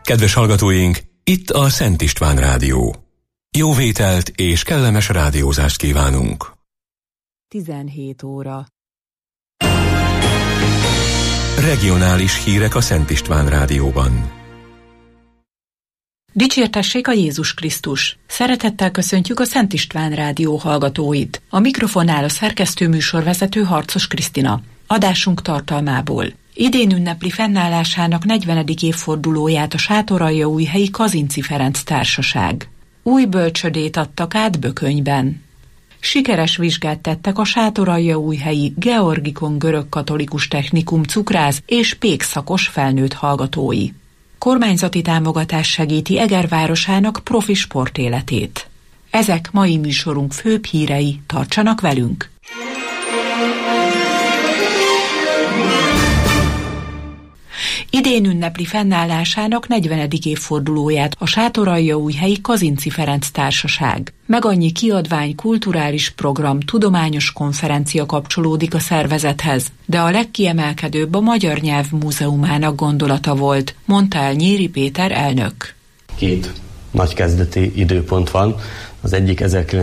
Kedves hallgatóink, itt a Szent István Rádió. Jó vételt és kellemes rádiózást kívánunk. 17 óra. Regionális hírek a Szent István Rádióban. Dicsértessék a Jézus Krisztus! Szeretettel köszöntjük a Szent István Rádió hallgatóit. A mikrofonnál a szerkesztő műsorvezető Harcos Krisztina. Adásunk tartalmából. Idén ünnepli fennállásának 40. évfordulóját a Sátoraljaújhelyi Kazinczy Ferenc Társaság. Új bölcsödét adtak át Bökönyben. Sikeres vizsgát tettek a Sátoraljaújhelyi Georgikon Görögkatolikus Technikum cukrász és pékszakos felnőtt hallgatói. Kormányzati támogatás segíti Eger városának profi sportéletét. Ezek mai műsorunk főbb hírei, tartsanak velünk! Idén ünnepli fennállásának 40. évfordulóját a Sátoraljaújhelyi Kazinczy Ferenc Társaság. Megannyi kiadvány, kulturális program, tudományos konferencia kapcsolódik a szervezethez, de a legkiemelkedőbb a Magyar Nyelv Múzeumának gondolata volt, mondta el Nyíri Péter elnök. Két nagy kezdeti időpont van. Az egyik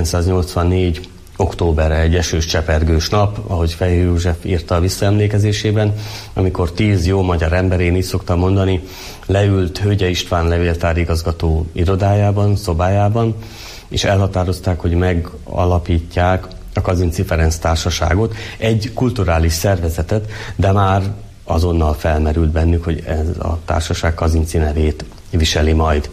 1984. októberre, egy esős, csepergős nap, ahogy Fehér József írta a visszaemlékezésében, amikor 10 jó magyar ember, én így szoktam mondani, leült Hölgye István levéltárigazgató irodájában, szobájában, és elhatározták, hogy megalapítják a Kazinczy Ferenc Társaságot, egy kulturális szervezetet, de már azonnal felmerült bennük, hogy ez a társaság Kazinczy nevét viseli majd.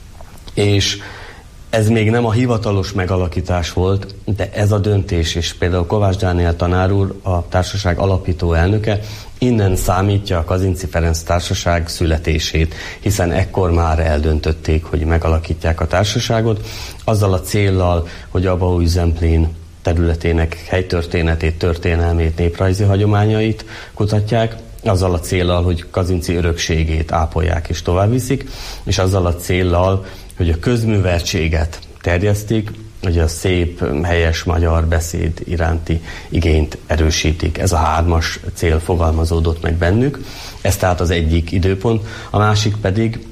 És ez még nem a hivatalos megalakítás volt, de ez a döntés, és például Kovács Dániel tanár úr, a társaság alapító elnöke, innen számítja a Kazinczy Ferenc Társaság születését, hiszen ekkor már eldöntötték, hogy megalakítják a társaságot, azzal a céllal, hogy a Bauüzemplén területének helytörténetét, történelmét, néprajzi hagyományait kutatják, azzal a céllal, hogy Kazinczy örökségét ápolják és továbbviszik, és azzal a céllal, hogy a közműveltséget terjesztik, hogy a szép, helyes magyar beszéd iránti igényt erősítik. Ez a 3. cél fogalmazódott meg bennük. Ez tehát az egyik időpont. A másik pedig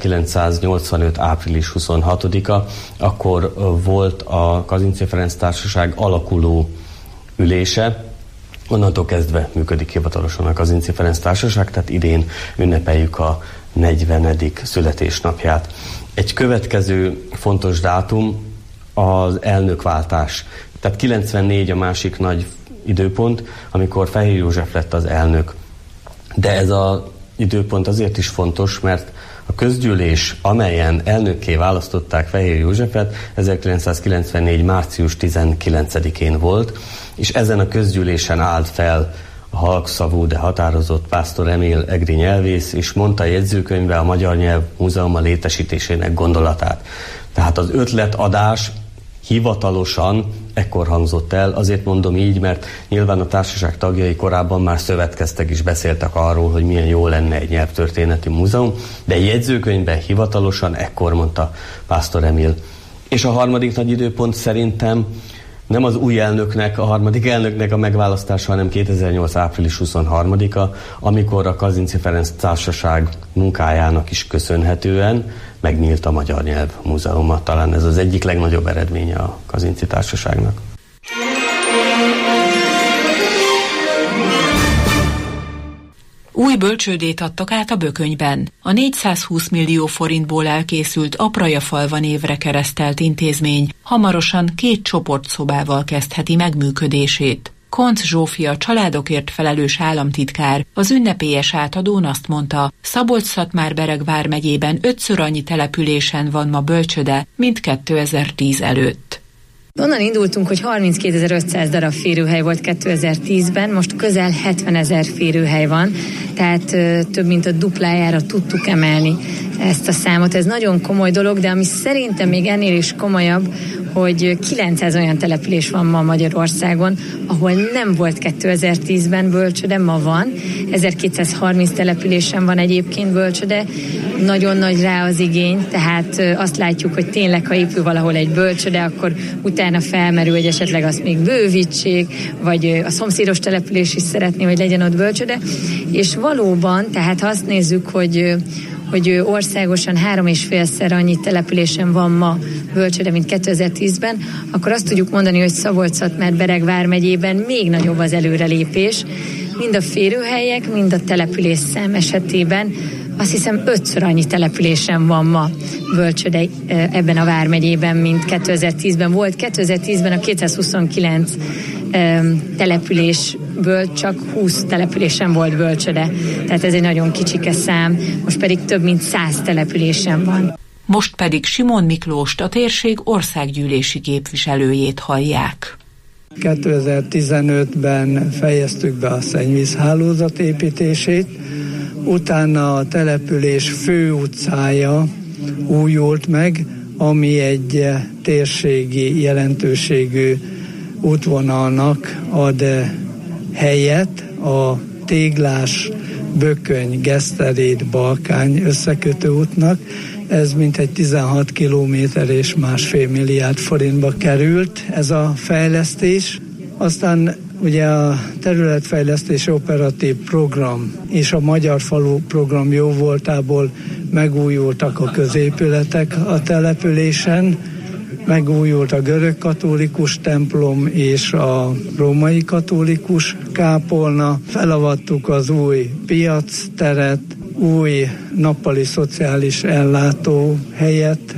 1985. április 26-a, akkor volt a Kazinczy Ferenc Társaság alakuló ülése. Onnantól kezdve működik hivatalosan a Kazinczy Ferenc Társaság, tehát idén ünnepeljük a 40. születésnapját. Egy következő fontos dátum az elnökváltás. Tehát 94 a másik nagy időpont, amikor Fehér József lett az elnök. De ez az időpont azért is fontos, mert a közgyűlés, amelyen elnökké választották Fehér Józsefet, 1994. március 19-én volt, és ezen a közgyűlésen állt fel a halkszavú, de határozott Pásztor Emil egri nyelvész, és mondta a jegyzőkönyvbe a Magyar Nyelv Múzeuma létesítésének gondolatát. Tehát az ötletadás hivatalosan ekkor hangzott el, azért mondom így, mert nyilván a társaság tagjai korábban már szövetkeztek és beszéltek arról, hogy milyen jó lenne egy nyelvtörténeti múzeum, de jegyzőkönyvben hivatalosan ekkor mondta Pásztor Emil. És a harmadik nagy időpont szerintem nem az új elnöknek, a harmadik elnöknek a megválasztása, hanem 2008. április 23-a, amikor a Kazinczy Ferenc Társaság munkájának is köszönhetően megnyílt a Magyar Nyelv Múzeuma. Talán ez az egyik legnagyobb eredménye a Kazinczy Társaságnak. Új bölcsődét adtak át a Bökönyben. A 420 millió forintból elkészült Apraja-falva névre keresztelt intézmény hamarosan 2 csoportszobával kezdheti meg működését. Koncz Zsófia családokért felelős államtitkár az ünnepélyes átadón azt mondta, Szabolcs-Szatmár-Bereg vármegyében 5-ször annyi településen van ma bölcsöde, mint 2010 előtt. Onnan indultunk, hogy 32.500 darab férőhely volt 2010-ben, most közel 70.000 férőhely van, tehát több mint a duplájára tudtuk emelni ezt a számot. Ez nagyon komoly dolog, de ami szerintem még ennél is komolyabb, hogy 900 olyan település van ma Magyarországon, ahol nem volt 2010-ben bölcsöde, ma van. 1230 településen van egyébként bölcsöde. Nagyon nagy rá az igény, tehát azt látjuk, hogy tényleg, ha épül valahol egy bölcsöde, akkor utána felmerül, hogy esetleg azt még bővítsék, vagy a szomszédos település is szeretné, hogy legyen ott bölcsöde. És valóban, tehát ha azt nézzük, hogy országosan 3,5-szer annyi településen van ma bölcsöde, mint 2010-ben, akkor azt tudjuk mondani, hogy Szabolcs-Szatmár-Bereg vármegyében még nagyobb az előrelépés, mind a férőhelyek, mind a településszám esetében. Azt hiszem 5-ször annyi településen van ma bölcsöde ebben a vármegyében, mint 2010-ben volt. 2010-ben a 229 településből csak 20 településen volt bölcsöde. Tehát ez egy nagyon kicsike szám, most pedig több mint 100 településen van. Most pedig Simon Miklóst, a térség országgyűlési képviselőjét hallják. 2015-ben fejeztük be a szennyvízhálózat építését, utána a település főutcája újult meg, ami egy térségi jelentőségű útvonalnak ad helyet a Téglás, Bököny, Geszterét, Balkány összekötő útnak. Ez mintegy 16 kilométer és 1,5 milliárd forintba került ez a fejlesztés. Aztán ugye a területfejlesztési operatív program és a Magyar Falu program jóvoltából megújultak a középületek a településen, megújult a görög-katolikus templom és a római katolikus kápolna, felavattuk az új piacteret, új nappali szociális ellátó helyet.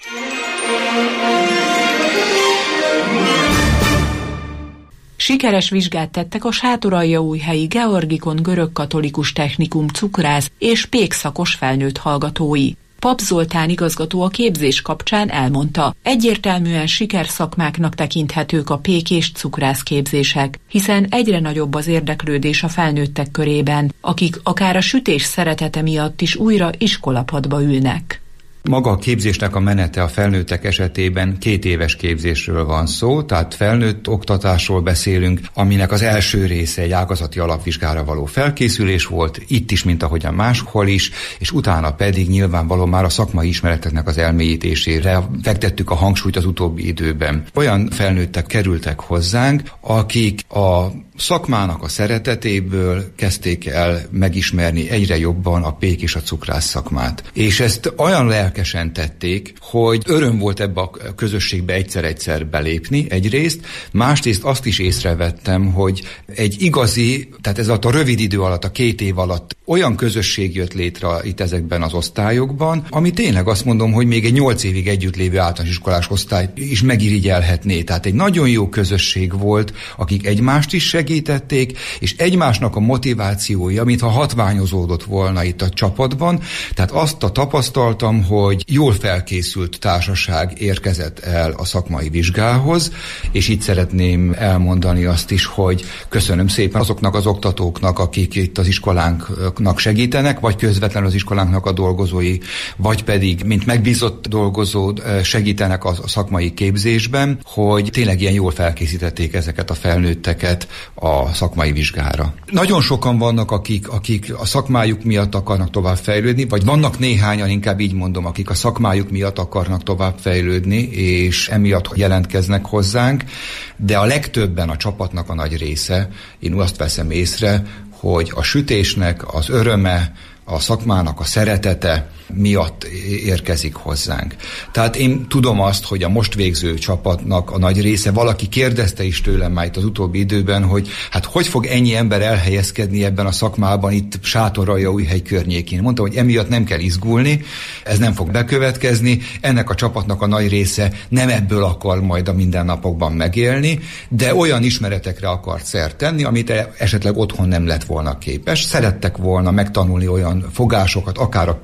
Sikeres vizsgát tettek a Sátoraljaújhelyi Georgikon görögkatolikus technikum cukrász és pékszakos felnőtt hallgatói. Pap Zoltán igazgató a képzés kapcsán elmondta, egyértelműen sikerszakmáknak tekinthetők a pék és cukrász képzések, hiszen egyre nagyobb az érdeklődés a felnőttek körében, akik akár a sütés szeretete miatt is újra iskolapadba ülnek. Maga a képzésnek a menete a felnőttek esetében 2 éves képzésről van szó, tehát felnőtt oktatásról beszélünk, aminek az első része egy ágazati alapvizsgára való felkészülés volt, itt is, mint ahogyan máshol is, és utána pedig nyilvánvalóan már a szakmai ismereteknek az elmélyítésére fektettük a hangsúlyt az utóbbi időben. Olyan felnőttek kerültek hozzánk, akik a szakmának a szeretetéből kezdték el megismerni egyre jobban a pék és a cukrász szakmát. És ezt olyan lelkesen tették, hogy öröm volt ebbe a közösségbe egyszer-egyszer belépni egyrészt, másrészt azt is észrevettem, hogy egy igazi, tehát ez alatt a rövid idő alatt, a 2 év alatt olyan közösség jött létre itt ezekben az osztályokban, ami tényleg azt mondom, hogy még egy 8 évig együtt lévő általános iskolás osztályt is megirigyelhetné. Tehát egy nagyon jó közösség volt, akik egymást is segítették, és egymásnak a motivációja, mintha hatványozódott volna itt a csapatban. Tehát azt tapasztaltam, hogy jól felkészült társaság érkezett el a szakmai vizsgához, és itt szeretném elmondani azt is, hogy köszönöm szépen azoknak az oktatóknak, akik itt az iskolánknak segítenek, vagy közvetlenül az iskolánknak a dolgozói, vagy pedig, mint megbízott dolgozó segítenek a szakmai képzésben, hogy tényleg ilyen jól felkészítették ezeket a felnőtteket a szakmai vizsgára. Nagyon sokan vannak, akik a szakmájuk miatt akarnak továbbfejlődni, vagy vannak néhányan, inkább így mondom, akik a szakmájuk miatt akarnak továbbfejlődni, és emiatt jelentkeznek hozzánk, de a legtöbben, a csapatnak a nagy része, én azt veszem észre, hogy a sütésnek az öröme, a szakmának a szeretete miatt érkezik hozzánk. Tehát én tudom azt, hogy a most végző csapatnak a nagy része, valaki kérdezte is tőlem már itt az utóbbi időben, hogy hát hogy fog ennyi ember elhelyezkedni ebben a szakmában itt Sátoraljaújhely környékén. Mondtam, hogy emiatt nem kell izgulni, ez nem fog bekövetkezni, ennek a csapatnak a nagy része nem ebből akar majd a mindennapokban megélni, de olyan ismeretekre akart szert tenni, amit esetleg otthon nem lett volna képes. Szerettek volna megtanulni olyan fogásokat, akár a pékszakmában,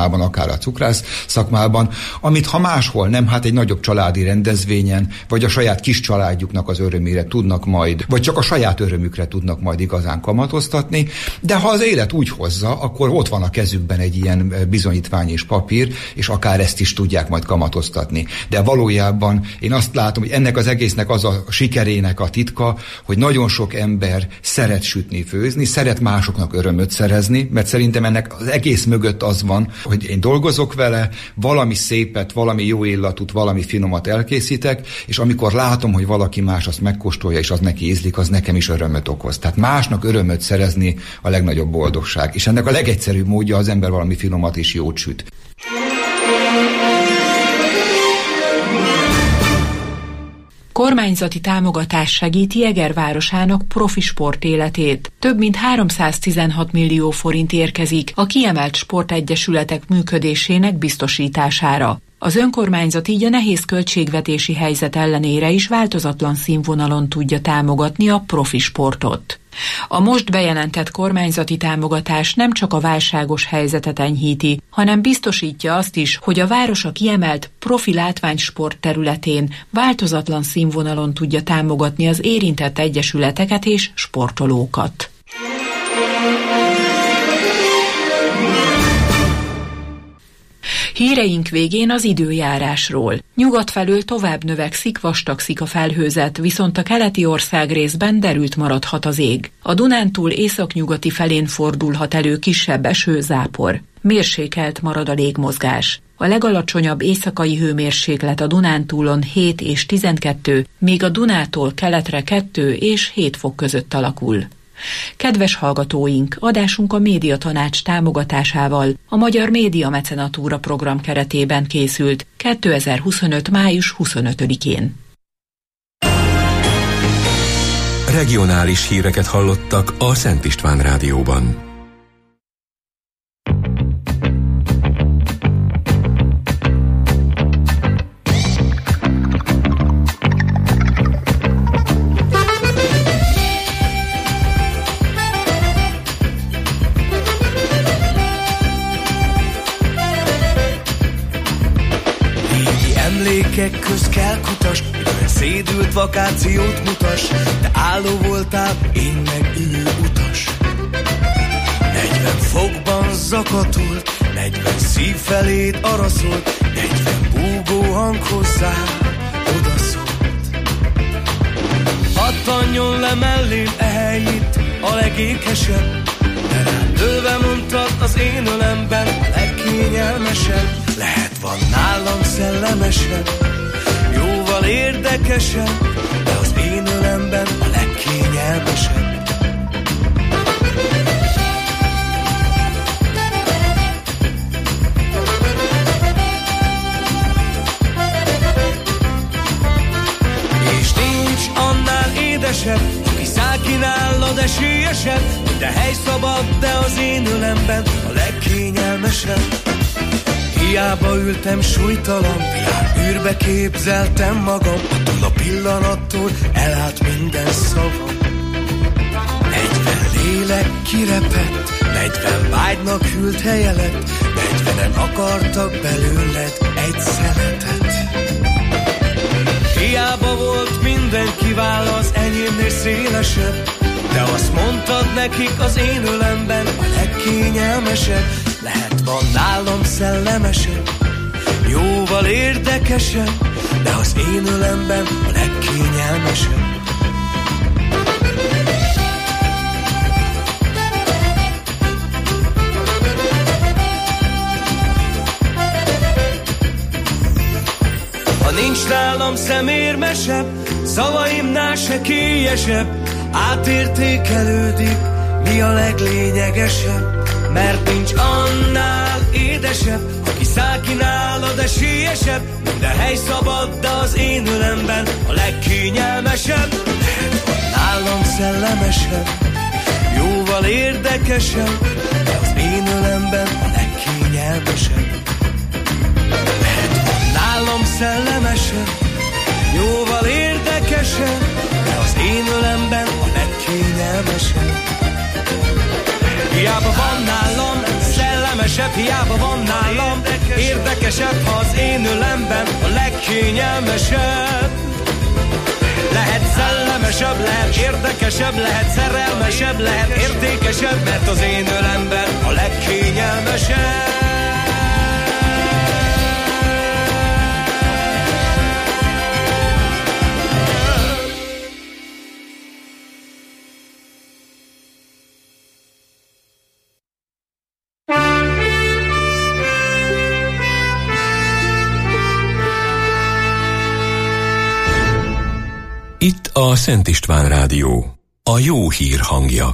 szakmában, akár a cukrász szakmában, amit ha máshol nem, hát egy nagyobb családi rendezvényen, vagy a saját kis családjuknak az örömére tudnak majd, vagy csak a saját örömükre tudnak majd igazán kamatoztatni, de ha az élet úgy hozza, akkor ott van a kezükben egy ilyen bizonyítvány és papír, és akár ezt is tudják majd kamatoztatni. De valójában én azt látom, hogy ennek az egésznek az a sikerének a titka, hogy nagyon sok ember szeret sütni, főzni, szeret másoknak örömöt szerezni, mert szerintem ennek az egész mögött az van, hogy én dolgozok vele, valami szépet, valami jó illatút, valami finomat elkészítek, és amikor látom, hogy valaki más azt megkóstolja, és az neki ízlik, az nekem is örömöt okoz. Tehát másnak örömöt szerezni a legnagyobb boldogság. És ennek a legegyszerűbb módja az ember valami finomat és jót süt. Kormányzati támogatás segíti Eger városának profi sport életét. Több mint 316 millió forint érkezik a kiemelt sportegyesületek működésének biztosítására. Az önkormányzat így a nehéz költségvetési helyzet ellenére is változatlan színvonalon tudja támogatni a profi sportot. A most bejelentett kormányzati támogatás nem csak a válságos helyzetet enyhíti, hanem biztosítja azt is, hogy a város a kiemelt profi látványsport területén változatlan színvonalon tudja támogatni az érintett egyesületeket és sportolókat. Híreink végén az időjárásról. Nyugat felől tovább növekszik, vastagszik a felhőzet, viszont a keleti országrészben derült maradhat az ég. A Dunántúl északnyugati felén fordulhat elő kisebb eső-zápor. Mérsékelt marad a légmozgás. A legalacsonyabb éjszakai hőmérséklet a Dunántúlon 7 és 12, míg a Dunától keletre 2 és 7 fok között alakul. Kedves hallgatóink, adásunk a Médiatanács támogatásával a Magyar Média Mecenatúra program keretében készült 2025. május 25-én. Regionális híreket hallottak a Szent István Rádióban. Emlékek közt kell kutas, mivel szédült vakációt mutas, te álló voltál, én meg ülő utas. 40 fokban zakatolt, 40 szív feléd araszolt, 40 búgó hang hozzá odaszólt. Hadd tanjon le mellém ehelyit a legékesebb, de rám dőlve mondtad az én ölemben a legkényelmesebb. Lehet van nálam szellemesebb, jóval érdekesebb, de az én ölemben a legkényelmesebb. És nincs annál édesebb, aki szákínálod esélyesebb, de hely szabad, de az én ölemben a legkényelmesebb. Hiába ültem súlytalan, világ űrbe képzeltem magam, attól a pillanattól elállt minden szavam. 40 lélek kirepett, 40 vágynak hűlt helye lett, 40-en akartak belőled egy szeletet. Hiába volt mindenki válla az enyémnél szélesebb, de azt mondtad nekik az én ölemben a legkényelmesebb. Lehet van nálam szellemesebb, jóval érdekesebb, de az én ölemben a legkényelmesebb. Ha nincs nálam szemérmesebb, szavaimnál se kélyesebb, átértékelődik, mi a leglényegesebb. Mert nincs annál édesebb, aki szákínálod esélyesebb, de hely szabad, de az én ölemben a legkényelmesebb. Lehet van nálam szellemesebb, jóval érdekesebb, de az én ölemben a legkényelmesebb. Lehet van nálam szellemesebb, jóval érdekesebb, de az én ölemben a legkényelmesebb. Hiába van nálam szellemes legszívesebb, hiába van nálam. Érdekesebb, ha az én ölemben a legkényelmesebb. Lehet szellemesebb, lehet érdekesebb, lehet szerelmesebb, lehet értékesebb, mert az én ölemben a legkényelmesebb. Itt a Szent István Rádió, a jó hír hangja.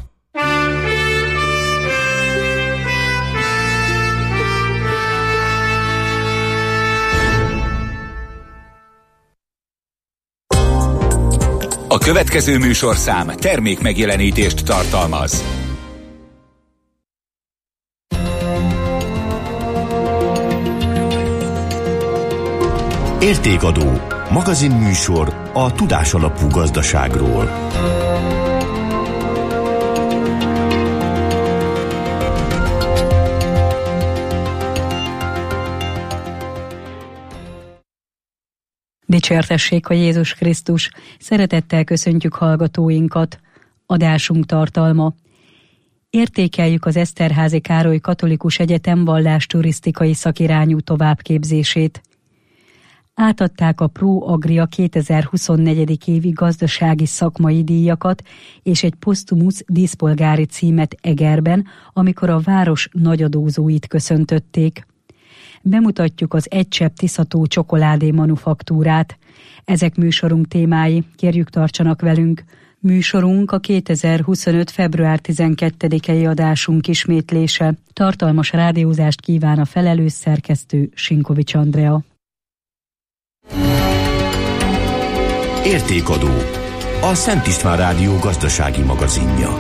A következő műsorszám termékmegjelenítést tartalmaz. Értékadó, magazinműsor a tudásalapú gazdaságról. Dicsértessék a Jézus Krisztus! Szeretettel köszöntjük hallgatóinkat. Adásunk tartalma. Értékeljük az Eszterházy Károly Katolikus Egyetem vallásturisztikai szakirányú továbbképzését. Átadták a Pro Agria 2024. évi gazdasági szakmai díjakat és egy posztumusz díszpolgári címet Egerben, amikor a város nagyadózóit köszöntötték. Bemutatjuk az Egy Csepp Tiszató csokoládé manufaktúrát. Ezek műsorunk témái, kérjük tartsanak velünk. Műsorunk a 2025. február 12-i adásunk ismétlése. Tartalmas rádiózást kíván a felelős szerkesztő Sinkovics Andrea. Értékadó, a Szent István Rádió gazdasági magazinja.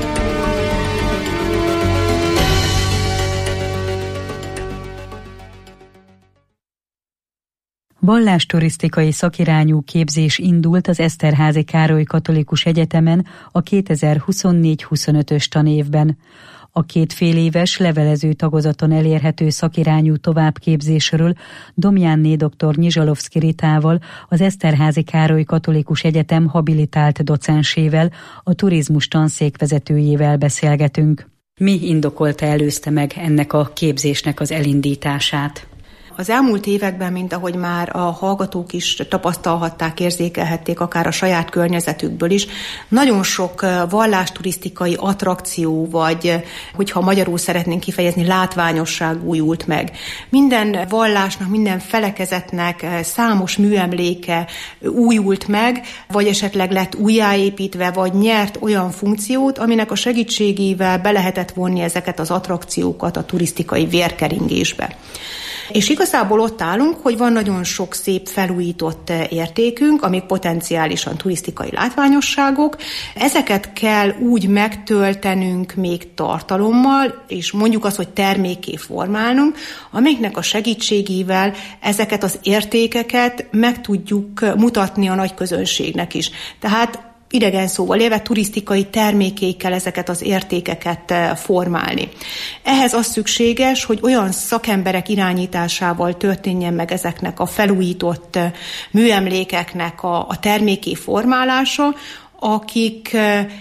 Vallásturisztikai szakirányú képzés indult az Eszterházy Károly Katolikus Egyetemen a 2024-25-ös tanévben. A 2 féléves levelező tagozaton elérhető szakirányú továbbképzésről Domjánné dr. Nyizsalovszky Ritával, az Eszterházy Károly Katolikus Egyetem habilitált docensével, a turizmus tanszékvezetőjével beszélgetünk. Mi indokolta, előzte meg ennek a képzésnek az elindítását? Az elmúlt években, mint ahogy már a hallgatók is tapasztalhatták, érzékelhették, akár a saját környezetükből is, nagyon sok vallásturisztikai attrakció, vagy hogyha magyarul szeretnénk kifejezni, látványosság újult meg. Minden vallásnak, minden felekezetnek számos műemléke újult meg, vagy esetleg lett újjáépítve, vagy nyert olyan funkciót, aminek a segítségével be lehetett vonni ezeket az attrakciókat a turisztikai vérkeringésbe. És igazából ott állunk, hogy van nagyon sok szép felújított értékünk, amik potenciálisan turisztikai látványosságok. Ezeket kell úgy megtöltenünk még tartalommal, és mondjuk azt, hogy termékké formálnunk, amiknek a segítségével ezeket az értékeket meg tudjuk mutatni a nagy közönségnek is. Tehát idegen szóval élve turisztikai termékékkel ezeket az értékeket formálni. Ehhez az szükséges, hogy olyan szakemberek irányításával történjen meg ezeknek a felújított műemlékeknek a terméké formálása, akik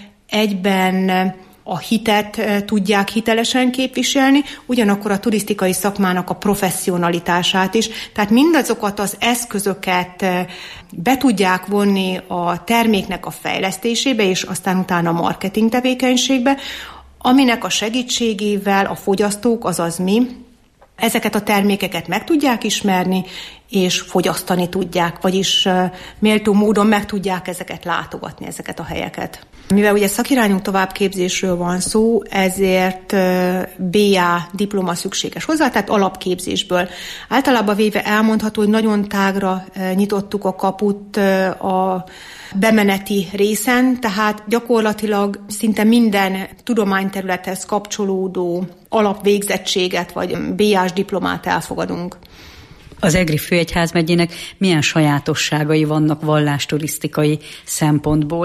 egyben a hitet tudják hitelesen képviselni, ugyanakkor a turisztikai szakmának a professzionalitását is. Tehát mindazokat az eszközöket be tudják vonni a terméknek a fejlesztésébe, és aztán utána a marketing tevékenységbe, aminek a segítségével a fogyasztók, azaz mi, ezeket a termékeket meg tudják ismerni, és fogyasztani tudják, vagyis méltó módon meg tudják ezeket látogatni, ezeket a helyeket. Mivel ugye szakirányú továbbképzésről van szó, ezért BA diploma szükséges hozzá, tehát alapképzésből. Általában véve elmondható, hogy nagyon tágra nyitottuk a kaput a bemeneti részen, tehát gyakorlatilag szinte minden tudományterülethez kapcsolódó alapvégzettséget vagy BA-s diplomát elfogadunk. Az Egri Főegyházmegyének milyen sajátosságai vannak vallásturisztikai szempontból?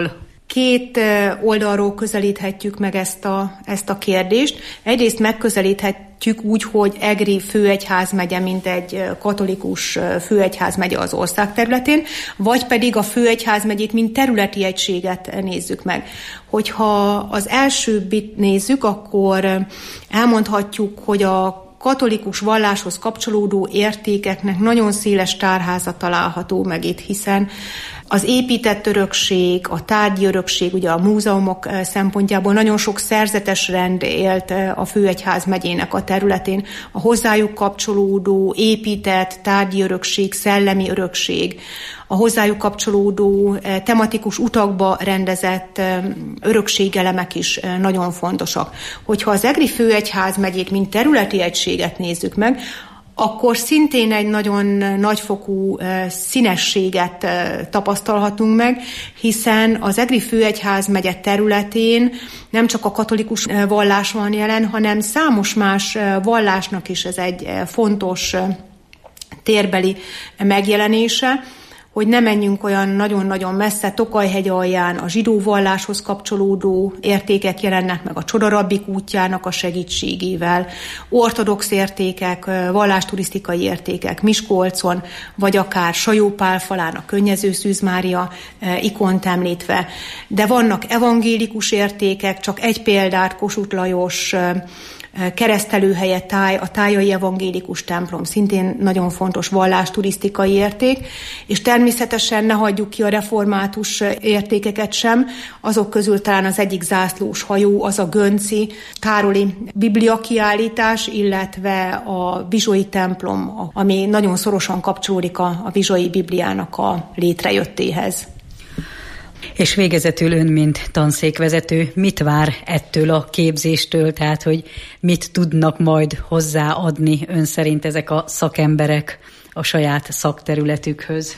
Két oldalról közelíthetjük meg ezt a kérdést. Egyrészt megközelíthetjük úgy, hogy Egri főegyházmegye, mint egy katolikus főegyházmegye az ország területén, vagy pedig a főegyházmegyét, mint területi egységet nézzük meg. Hogyha az elsőbbit nézzük, akkor elmondhatjuk, hogy a katolikus valláshoz kapcsolódó értékeknek nagyon széles tárháza található meg itt, hiszen az épített örökség, a tárgyi örökség, ugye a múzeumok szempontjából nagyon sok szerzetes rend élt a főegyház megyének a területén. A hozzájuk kapcsolódó épített tárgyi örökség, szellemi örökség, a hozzájuk kapcsolódó tematikus utakba rendezett örökségelemek is nagyon fontosak. Hogyha az Egri főegyház megyét, mint területi egységet nézzük meg, akkor szintén egy nagyon nagyfokú színességet tapasztalhatunk meg, hiszen az Egri főegyház megye területén nem csak a katolikus vallás van jelen, hanem számos más vallásnak is ez egy fontos térbeli megjelenése, hogy ne menjünk olyan nagyon-nagyon messze, Tokaj-hegy alján a zsidó valláshoz kapcsolódó értékek jelennek meg a Csodarabbik útjának a segítségével, ortodox értékek, vallásturisztikai értékek Miskolcon, vagy akár Sajó-Pál-falán a Könnyező Szűz Mária ikont említve. De vannak evangélikus értékek, csak egy példát, Kossuth Lajos keresztelőhelye a tájai evangélikus templom, szintén nagyon fontos vallásturisztikai érték, és természetesen ne hagyjuk ki a református értékeket sem, azok közül talán az egyik zászlós hajó, az a Gönci Károli bibliakiállítás, illetve a Vizsoi templom, ami nagyon szorosan kapcsolódik a Vizsoi Bibliának a létrejöttéhez. És végezetül ön, mint tanszékvezető, mit vár ettől a képzéstől, tehát hogy mit tudnak majd hozzáadni ön szerint ezek a szakemberek a saját szakterületükhöz?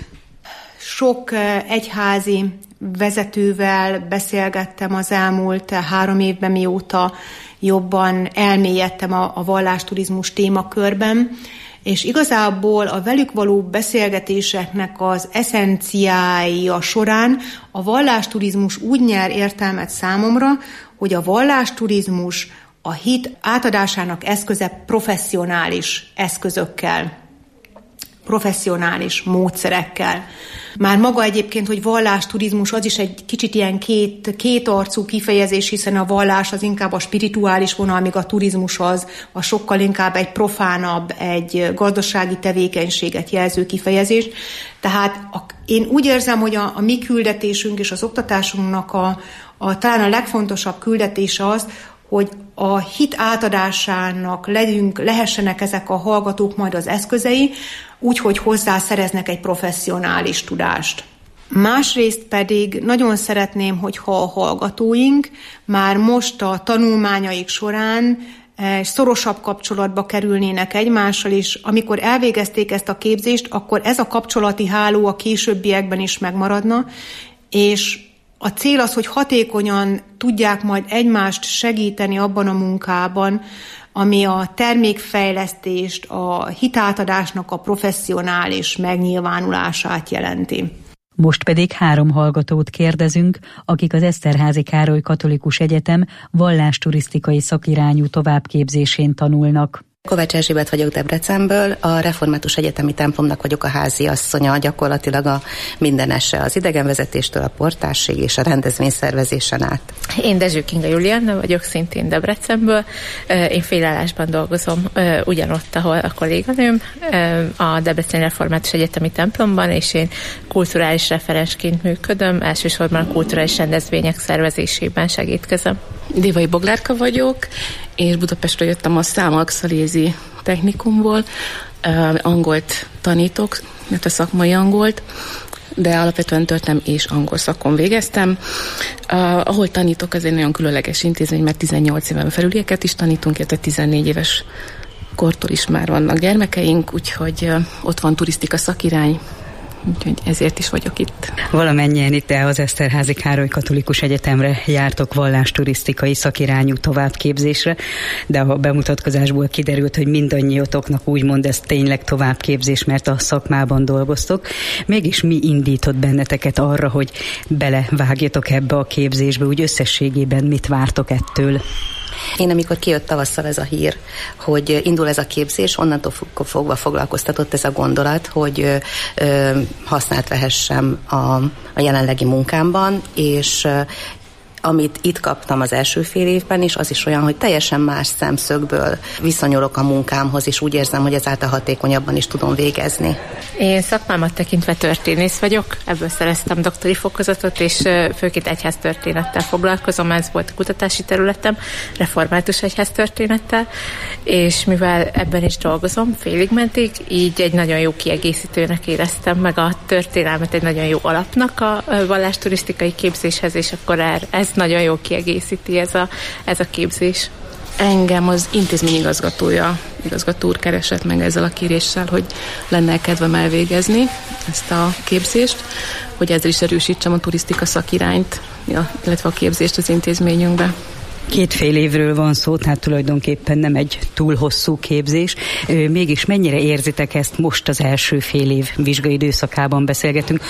Sok egyházi vezetővel beszélgettem az elmúlt 3 évben, mióta jobban elmélyedtem a vallásturizmus témakörben, és igazából a velük való beszélgetéseknek az eszenciája során a vallásturizmus úgy nyer értelmet számomra, hogy a vallásturizmus a hit átadásának eszköze professzionális eszközökkel, professzionális módszerekkel. Már maga egyébként, hogy vallásturizmus, az is egy kicsit ilyen kétarcú kifejezés, hiszen a vallás az inkább a spirituális vonal, míg a turizmus az sokkal inkább egy profánabb, egy gazdasági tevékenységet jelző kifejezés. Tehát én úgy érzem, hogy a mi küldetésünk és az oktatásunknak talán a legfontosabb küldetése az, hogy a hit átadásának lehessenek ezek a hallgatók majd az eszközei, úgyhogy hozzászereznek egy professzionális tudást. Másrészt pedig nagyon szeretném, hogyha a hallgatóink már most a tanulmányaik során szorosabb kapcsolatba kerülnének egymással, és amikor elvégezték ezt a képzést, akkor ez a kapcsolati háló a későbbiekben is megmaradna, és a cél az, hogy hatékonyan tudják majd egymást segíteni abban a munkában, ami a termékfejlesztést, a hitátadásnak a professzionális megnyilvánulását jelenti. Most pedig 3 hallgatót kérdezünk, akik az Eszterházy Károly Katolikus Egyetem vallásturisztikai szakirányú továbbképzésén tanulnak. Kovács Erzsébet vagyok Debrecenből, a Református Egyetemi Templomnak vagyok a háziasszonya, gyakorlatilag a mindenese, az idegenvezetéstől a portásig és a rendezvényszervezésen át. Én Dezső Kinga Julianna vagyok, szintén Debrecenből. Én félállásban dolgozom ugyanott, ahol a kolléganőm, a Debreceni Református Egyetemi Templomban, és én kulturális referensként működöm, elsősorban a kulturális rendezvények szervezésében segítkezem. Dévai Boglárka vagyok, és Budapestről jöttem a Számalkszalézi technikumból. Angolt tanítok, mert a szakmai angolt, de alapvetően történelem és angol szakon végeztem. Ahol tanítok, az egy nagyon különleges intézmény, mert 18 éven felülieket is tanítunk, illetve 14 éves kortól is már vannak gyermekeink, úgyhogy ott van turisztika szakirány, úgyhogy ezért is vagyok itt. Valamennyien itt az Eszterházy Károly Katolikus Egyetemre jártok vallásturisztikai szakirányú továbbképzésre, de a bemutatkozásból kiderült, hogy mindannyiotoknak úgymond ez tényleg továbbképzés, mert a szakmában dolgoztok. Mégis mi indított benneteket arra, hogy belevágjatok ebbe a képzésbe, úgy összességében mit vártok ettől? Én amikor kijött tavasszal ez a hír, hogy indul ez a képzés, onnantól fogva foglalkoztatott ez a gondolat, hogy használt vehessem a jelenlegi munkámban, és amit itt kaptam az első fél évben is, az is olyan, hogy teljesen más szemszögből viszonyulok a munkámhoz, és úgy érzem, hogy ezáltal hatékonyabban is tudom végezni. Én szakmámat tekintve történész vagyok, ebből szereztem doktori fokozatot, és főként egyháztörténettel foglalkozom, ez volt a kutatási területem, református egyháztörténettel, és mivel ebben is dolgozom félig-mentig, így egy nagyon jó kiegészítőnek éreztem, meg a történelmet egy nagyon jó alapnak a vallásturisztikai képzéshez, és akkor ez nagyon jól kiegészíti ez a képzés. Engem az intézmény igazgató úr keresett meg ezzel a kéréssel, hogy lenne kedvem elvégezni ezt a képzést, hogy ezzel is erősítsem a turisztika szakirányt, illetve a képzést az intézményünkbe. 2,5 évről van szó, tehát tulajdonképpen nem egy túl hosszú képzés. Mégis mennyire érzitek ezt, most az első fél év vizsgai időszakában beszélgetünk,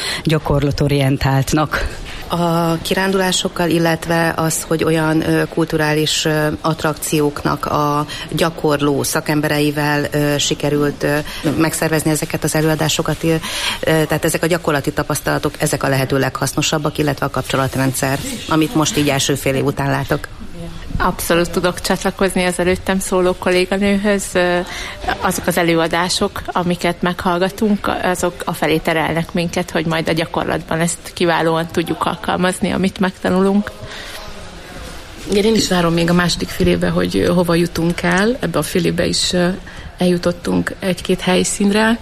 gyakorlatorientáltnak? A kirándulásokkal, illetve az, hogy olyan kulturális attrakcióknak a gyakorló szakembereivel sikerült megszervezni ezeket az előadásokat, tehát ezek a gyakorlati tapasztalatok, ezek a lehető leghasznosabbak, illetve a kapcsolatrendszer, amit most így első fél év után látok. Abszolút tudok csatlakozni az előttem szóló kolléganőhöz. Azok az előadások, amiket meghallgatunk, azok afelé terelnek minket, hogy majd a gyakorlatban ezt kiválóan tudjuk alkalmazni, amit megtanulunk. Igen, én is várom még a második fél évbe, hogy hova jutunk el. Ebbe a fél évbe is eljutottunk 1-2 helyszínre,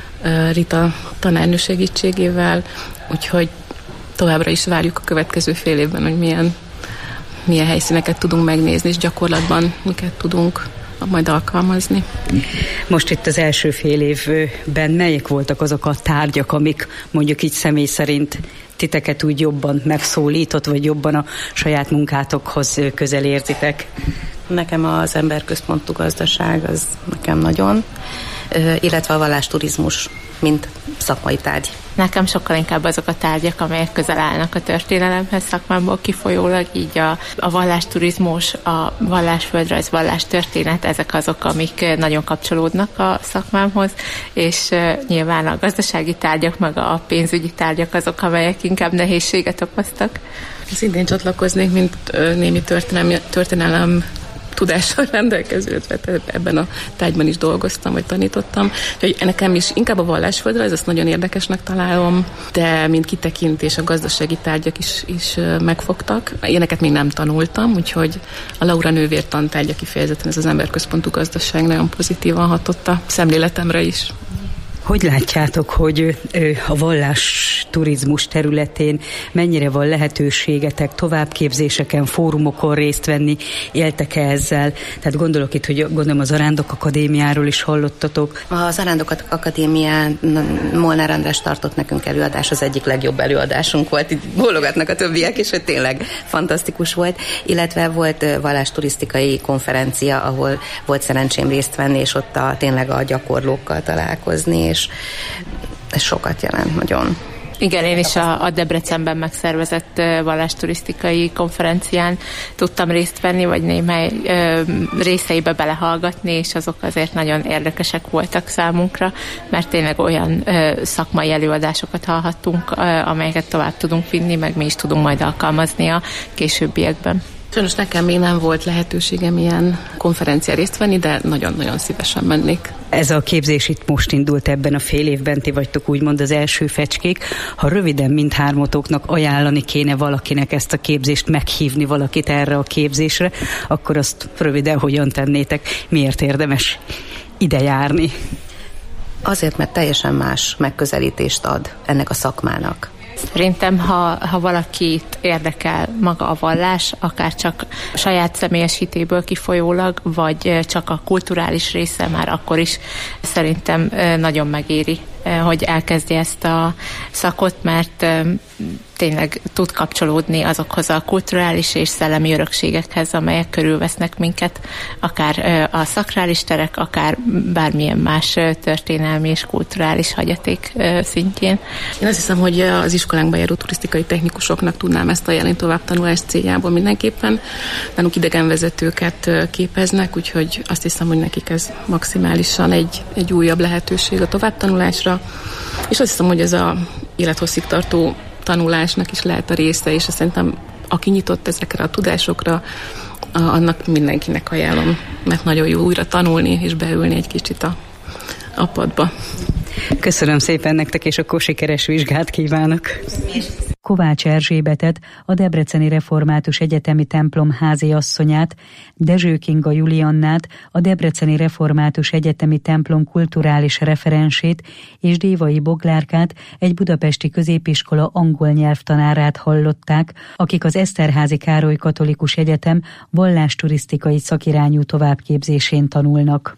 Rita tanárnő segítségével, úgyhogy továbbra is várjuk a következő fél évben, hogy milyen helyszíneket tudunk megnézni, és gyakorlatban miket tudunk majd alkalmazni. Most itt az első fél évben melyek voltak azok a tárgyak, amik mondjuk így személy szerint titeket úgy jobban megszólított, vagy jobban a saját munkátokhoz közel érzitek? Nekem az emberközpontú gazdaság, az nekem nagyon, illetve a vallásturizmus, mint szakmai tárgy. Nekem sokkal inkább azok a tárgyak, amelyek közel állnak a történelemhez szakmámból kifolyólag, így a vallásturizmus, a vallásföldrajz, vallástörténet, ezek azok, amik nagyon kapcsolódnak a szakmámhoz, és nyilván a gazdasági tárgyak, meg a pénzügyi tárgyak azok, amelyek inkább nehézséget okoztak. Szintén csatlakoznék, mint némi történelem tudással rendelkező, ebben a tárgyban is dolgoztam, vagy tanítottam. Úgyhogy nekem is inkább a vallásföldrajz, azt nagyon érdekesnek találom, de mint kitekintés a gazdasági tárgyak is megfogtak. Ilyeneket még nem tanultam, úgyhogy a Laura nővér tantárgya kifejezetten ez az emberközpontú gazdaság nagyon pozitívan hatott a szemléletemre is. Hogy látjátok, hogy a vallásturizmus területén mennyire van lehetőségetek továbbképzéseken, fórumokon részt venni, éltek-e ezzel? Tehát gondolok itt, hogy gondolom az Arándok Akadémiáról is hallottatok. Az Arándok Akadémián Molnár András tartott nekünk előadás, az egyik legjobb előadásunk volt, itt bólogatnak a többiek is, hogy tényleg fantasztikus volt, illetve volt vallásturisztikai konferencia, ahol volt szerencsém részt venni, és ott tényleg a gyakorlókkal találkozni, és ez sokat jelent nagyon. Igen, én is a Debrecenben megszervezett vallásturisztikai konferencián tudtam részt venni, vagy némely részeibe belehallgatni, és azok azért nagyon érdekesek voltak számunkra, mert tényleg olyan szakmai előadásokat hallhattunk, amelyeket tovább tudunk vinni, meg mi is tudunk majd alkalmazni a későbbiekben. Sajnos nekem még nem volt lehetőségem ilyen konferencián részt venni, de nagyon-nagyon szívesen mennék. Ez a képzés itt most indult ebben a fél évben, ti vagytok úgymond az első fecskék. Ha röviden mindhármatoknak ajánlani kéne valakinek ezt a képzést, meghívni valakit erre a képzésre, akkor azt röviden hogyan tennétek? Miért érdemes ide járni? Azért, mert teljesen más megközelítést ad ennek a szakmának. Szerintem, ha valakit érdekel maga a vallás, akár csak saját személyes hitéből kifolyólag, vagy csak a kulturális része, már akkor is szerintem nagyon megéri hogy elkezdje ezt a szakot, mert tényleg tud kapcsolódni azokhoz a kulturális és szellemi örökségekhez, amelyek körülvesznek minket, akár a szakrális terek, akár bármilyen más történelmi és kulturális hagyaték szintjén. Én azt hiszem, hogy az iskolánkban járó turisztikai technikusoknak tudnám ezt ajánlani továbbtanulás céljából mindenképpen. Nálunk idegenvezetőket képeznek, úgyhogy azt hiszem, hogy nekik ez maximálisan egy újabb lehetőség a továbbtanulásra. És azt hiszem, hogy ez a élethosszig tartó tanulásnak is lehet a része, és szerintem aki nyitott ezekre a tudásokra, annak mindenkinek ajánlom, mert nagyon jó újra tanulni és beülni egy kicsit a padba. Köszönöm szépen nektek, és akkor sikeres vizsgát kívánok! Kovács Erzsébetet, a Debreceni Református Egyetemi templom háziasszonyát, Dezső Kinga Juliannát, a Debreceni Református Egyetemi templom kulturális referensét és Dévai Boglárkát, egy budapesti középiskola angol nyelvtanárát hallották, akik az Eszterházy Károly Katolikus Egyetem vallásturisztikai szakirányú továbbképzésén tanulnak.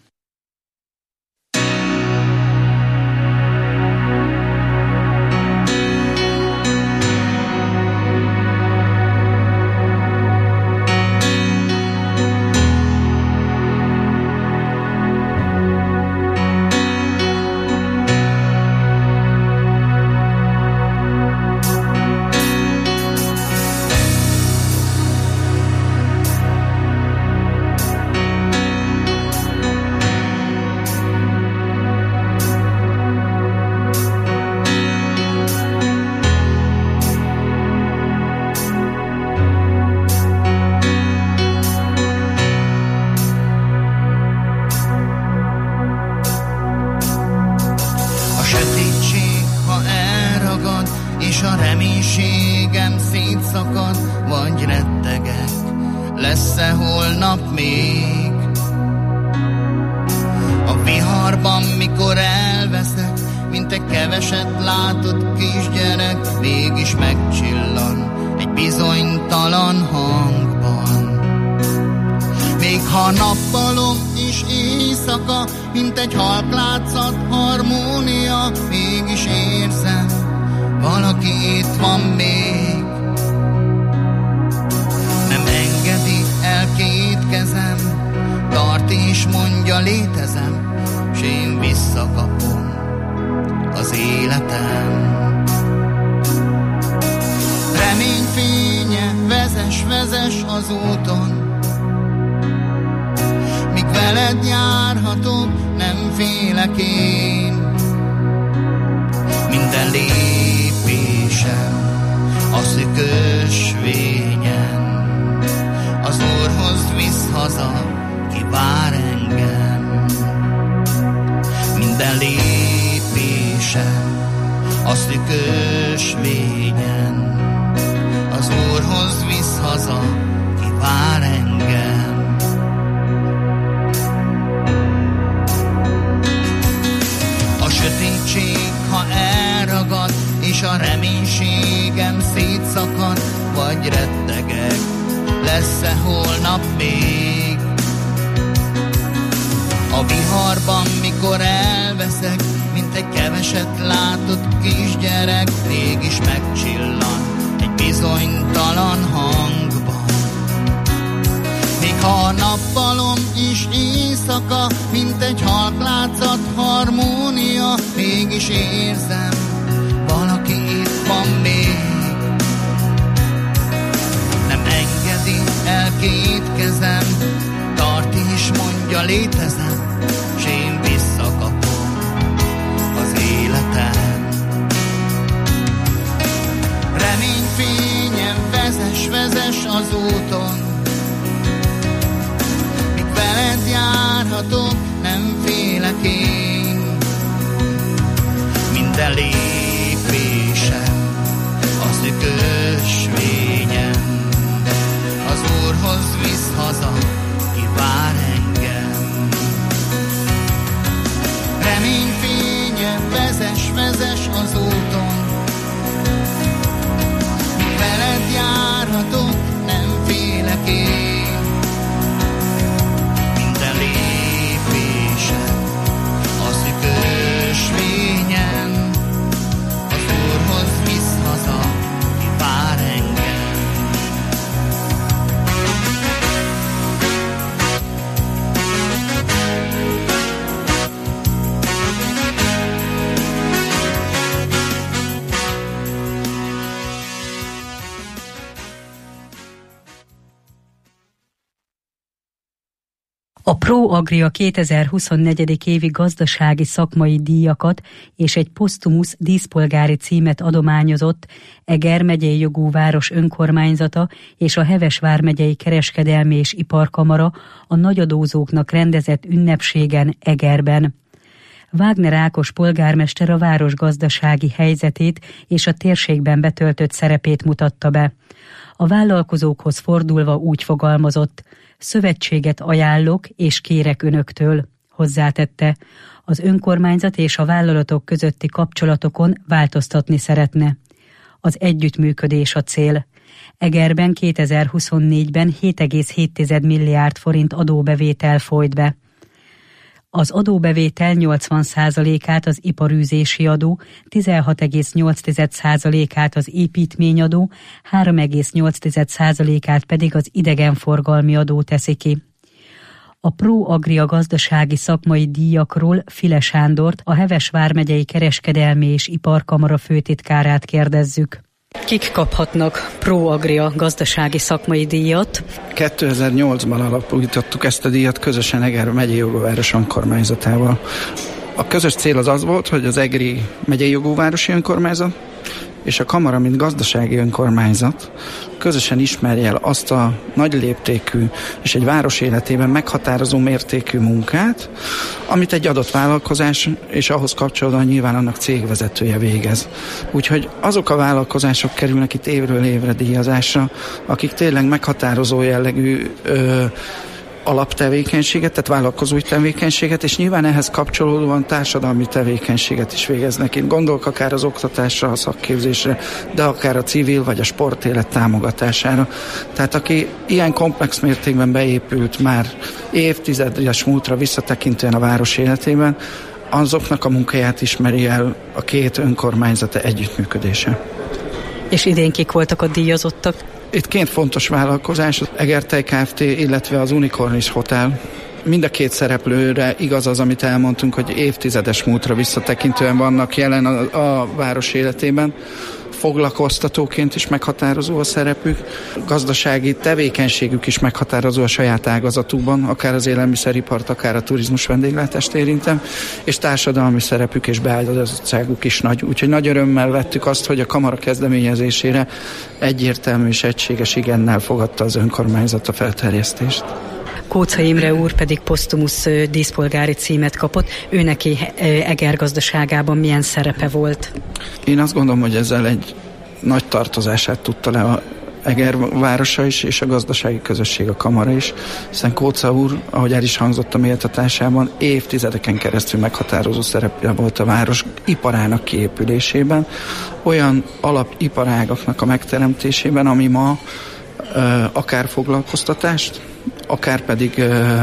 Minden lépésem a szűkös fényen A Pro Agria 2024. évi gazdasági szakmai díjakat és egy posztumusz díszpolgári címet adományozott Eger megyei jogú város önkormányzata és a Heves vármegyei kereskedelmi és iparkamara a nagyadózóknak rendezett ünnepségen Egerben. Wagner Ákos polgármester a város gazdasági helyzetét és a térségben betöltött szerepét mutatta be. A vállalkozókhoz fordulva úgy fogalmazott: szövetséget ajánlok és kérek önöktől, hozzátette. Az önkormányzat és a vállalatok közötti kapcsolatokon változtatni szeretne. Az együttműködés a cél. Egerben 2024-ben 7,7 milliárd forint adóbevétel folyt be. Az adóbevétel 80%-át az iparűzési adó, 16,8%-át az építményadó, 3,8%-át pedig az idegenforgalmi adó teszi ki. A Pro Agria gazdasági szakmai díjakról File Sándort, a Heves vármegyei kereskedelmi és iparkamara főtitkárát kérdezzük. Kik kaphatnak Pro Agria gazdasági szakmai díjat? 2008-ban alapítottuk ezt a díjat közösen Eger megyei jogú város önkormányzatával. A közös cél az volt, hogy az egri megyei jogú városi önkormányzat és a kamara, mint gazdasági önkormányzat közösen ismerje el azt a nagy léptékű és egy város életében meghatározó mértékű munkát, amit egy adott vállalkozás és ahhoz kapcsolódóan nyilván annak cégvezetője végez. Úgyhogy azok a vállalkozások kerülnek itt évről évre díjazásra, akik tényleg meghatározó jellegű alaptevékenységet, tehát vállalkozói tevékenységet, és nyilván ehhez kapcsolódóan társadalmi tevékenységet is végeznek. Én gondolok akár az oktatásra, a szakképzésre, de akár a civil vagy a sportélet támogatására. Tehát aki ilyen komplex mértékben beépült már évtizedes múltra visszatekintően a város életében, azoknak a munkáját ismeri el a két önkormányzata együttműködése. És idén kik voltak a díjazottak? Itt két fontos vállalkozás, az Egertej Kft., illetve az Unicornis Hotel. Mind a két szereplőre igaz az, amit elmondtunk, hogy évtizedes múltra visszatekintően vannak jelen a város életében. Foglalkoztatóként is meghatározó a szerepük, gazdasági tevékenységük is meghatározó a saját ágazatukban, akár az élelmiszeripart, akár a turizmus vendéglátást érintem, és társadalmi szerepük és beágyazottságuk is nagy. Úgyhogy nagy örömmel vettük azt, hogy a kamara kezdeményezésére egyértelmű és egységes igennel fogadta az önkormányzat a felterjesztést. Kócza Imre úr pedig posztumusz díszpolgári címet kapott. Ő neki Eger gazdaságában milyen szerepe volt? Én azt gondolom, hogy ezzel egy nagy tartozását tudta le a Eger városa is, és a gazdasági közösség, a kamara is, hiszen Kócza úr, ahogy el is hangzott a méltatásában, évtizedeken keresztül meghatározó szerepe volt a város iparának kiépülésében, olyan alapiparágaknak a megteremtésében, ami ma akár foglalkoztatást, akár pedig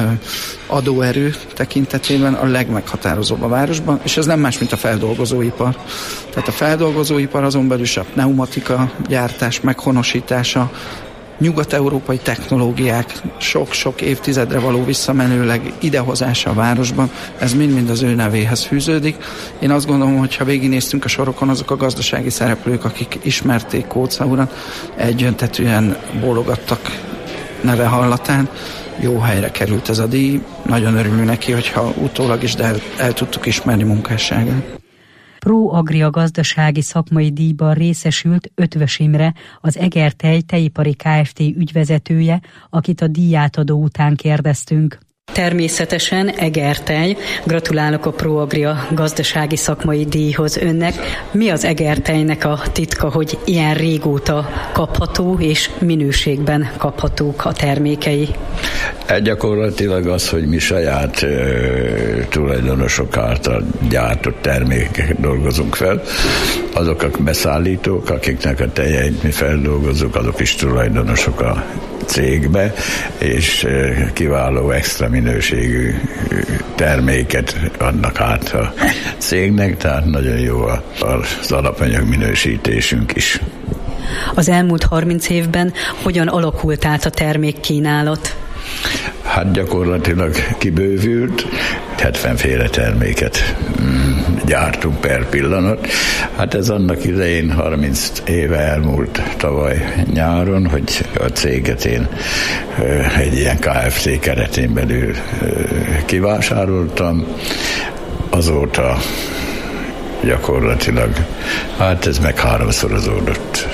adóerő tekintetében a legmeghatározóbb a városban, és ez nem más, mint a feldolgozóipar. Tehát a feldolgozóipar azon belül is a pneumatika gyártás, meghonosítása, nyugat-európai technológiák sok-sok évtizedre való visszamenőleg idehozása a városban, ez mind-mind az ő nevéhez fűződik. Én azt gondolom, hogy ha végignéztünk a sorokon, azok a gazdasági szereplők, akik ismerték Kócza urat, egyöntetűen bólogattak neve hallatán. Jó helyre került ez a díj, nagyon örülünk neki, hogyha utólag is, de el tudtuk ismerni munkásságát. Pro Agria gazdasági szakmai díjban részesült Ötvös Imre, az Egertej Tejipari Kft. Ügyvezetője, akit a díjátadó után kérdeztünk. Természetesen Egertej. Gratulálok a Pro Agria gazdasági szakmai díjhoz önnek. Mi az Egertejnek a titka, hogy ilyen régóta kapható és minőségben kaphatók a termékei? Gyakorlatilag az, hogy mi saját tulajdonosok által gyártott termékeket dolgozunk fel. Azok a beszállítók, akiknek a tejeit mi feldolgozunk, azok is tulajdonosok a cégbe, és kiváló extra minőségű terméket adnak át a cégnek, tehát nagyon jó az alapanyag minősítésünk is. Az elmúlt 30 évben hogyan alakult át a termékkínálat? Hát gyakorlatilag kibővült, 70 féle terméket gyártunk per pillanat. Hát ez annak idején 30 éve elmúlt tavaly nyáron, hogy a céget én egy ilyen KFT keretén belül kivásároltam. Azóta gyakorlatilag, hát ez meg 3-szorozódott.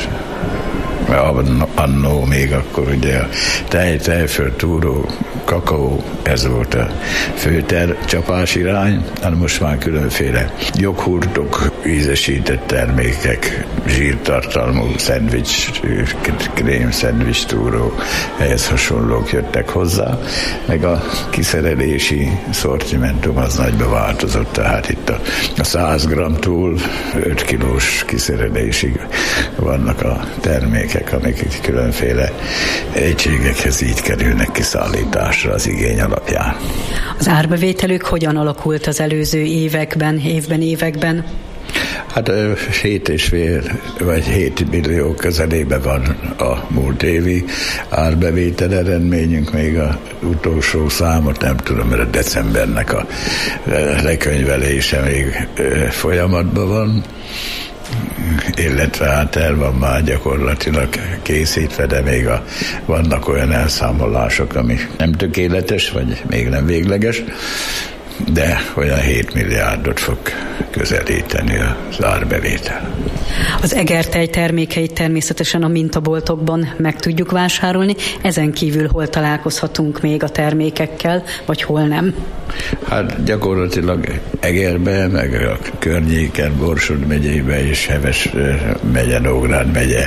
Annó még akkor ugye a tejföld, túró, kakaó, ez volt a fő csapás irány, hanem most már különféle joghurtok, ízesített termékek, zsírtartalmú szendvics, krém, szendvics, túró, ehhez hasonlók jöttek hozzá, meg a kiszerelési szortimentum az nagyba változott, tehát itt a 100 g-tól 5 kilós kiszerelésig vannak a termékek, amik különféle egységekhez így kerülnek kiszállításra az igény alapján. Az árbevételük hogyan alakult az előző években? Hát 7,5 vagy 7 millió közelébe van a múlt évi árbevétel eredményünk, még az utolsó számot nem tudom, mert a decembernek a lekönyvelése még folyamatban van, illetve hát el van már gyakorlatilag készítve, de még vannak olyan elszámolások, ami nem tökéletes, vagy még nem végleges, de olyan 7 milliárdot fog közelíteni az árbevétel. Az egertej termékeit természetesen a mintaboltokban meg tudjuk vásárolni, ezen kívül hol találkozhatunk még a termékekkel, vagy hol nem? Hát gyakorlatilag Egerbe, meg a környéken, Borsod megyébe és Heves megye, Nógrád megye,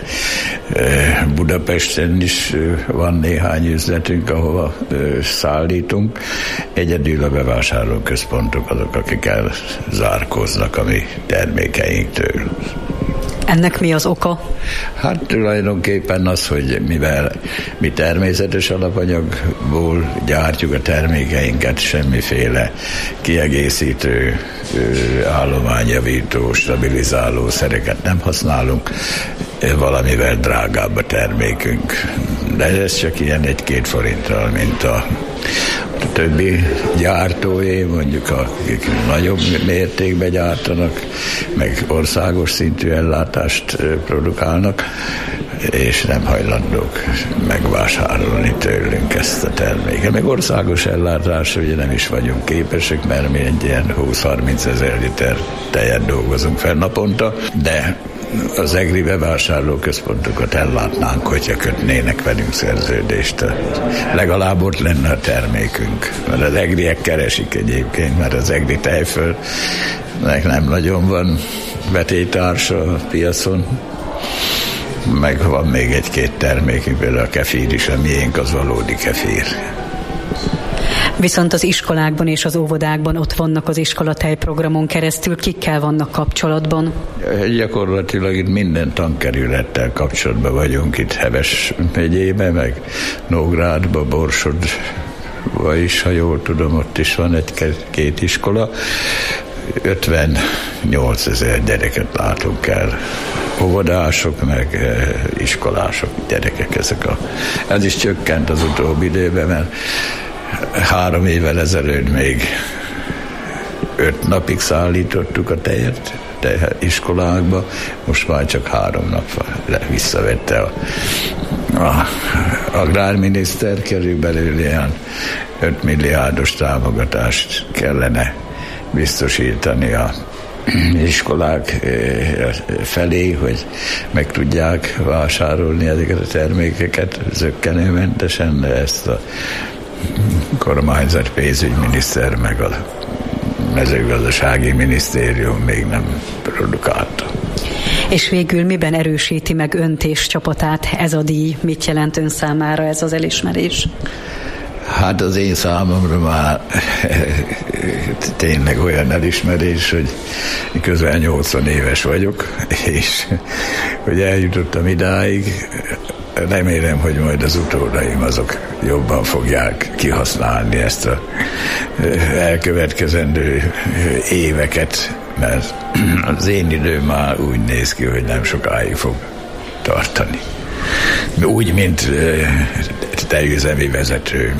Budapesten is van néhány üzletünk, ahova szállítunk. Egyedül a bevásárlóközpontok azok, akik elzárkóznak a mi termékeinktől. Ennek mi az oka? Hát tulajdonképpen az, hogy mivel mi természetes alapanyagból gyártjuk a termékeinket, semmiféle kiegészítő, állományjavító, stabilizáló szereket nem használunk, valamivel drágább a termékünk. De ez csak ilyen 1-2 forinttal, mint a többi gyártóé, mondjuk akik nagyobb mértékben gyártanak, meg országos szintű ellátást produkálnak, és nem hajlandók megvásárolni tőlünk ezt a terméket. Meg országos ellátásra ugye nem is vagyunk képesek, mert mi egy ilyen 20-30 ezer liter tejet dolgozunk fel naponta, de az egri bevásárlóközpontokat ellátnánk, hogyha kötnének velünk szerződést. Legalább ott lenne a termékünk. Mert az egriek keresik egyébként, mert az egri tejföldnek nem nagyon van vetélytársa a piacon. Meg van még 1-2 termékünk, például a kefír is, a miénk az valódi kefír. Viszont az iskolákban és az óvodákban ott vannak az iskolatejprogramon keresztül, kikkel vannak kapcsolatban? Gyakorlatilag itt minden tankerülettel kapcsolatban vagyunk, itt Heves megyében, meg Nógrádba, Borsodba is, ha jól tudom, ott is van 1-2 iskola. 58 000 gyereket látunk el. Óvodások, meg iskolások gyerekek ez is csökkent az utóbbi időben, mert 3 évvel ezelőtt még 5 napig szállítottuk a tejet iskolákba, most már csak 3 nap visszavette a agrárminiszter, körülbelül ilyen 5 milliárdos támogatást kellene biztosítani a iskolák felé, hogy meg tudják vásárolni ezeket a termékeket zökkenőmentesen, de ezt a kormányzat, pénzügyminiszter meg a mezőgazdasági minisztérium még nem produkálta. És végül miben erősíti meg önt és csapatát ez a díj? Mit jelent ön számára ez az elismerés? Hát az én számomra már tényleg olyan elismerés, hogy közel 80 éves vagyok, és hogy eljutottam idáig, remélem, hogy majd az utódaim azok jobban fogják kihasználni ezt az elkövetkezendő éveket, mert az én időm már úgy néz ki, hogy nem sokáig fog tartani. Úgy, mint tejüzemi vezető,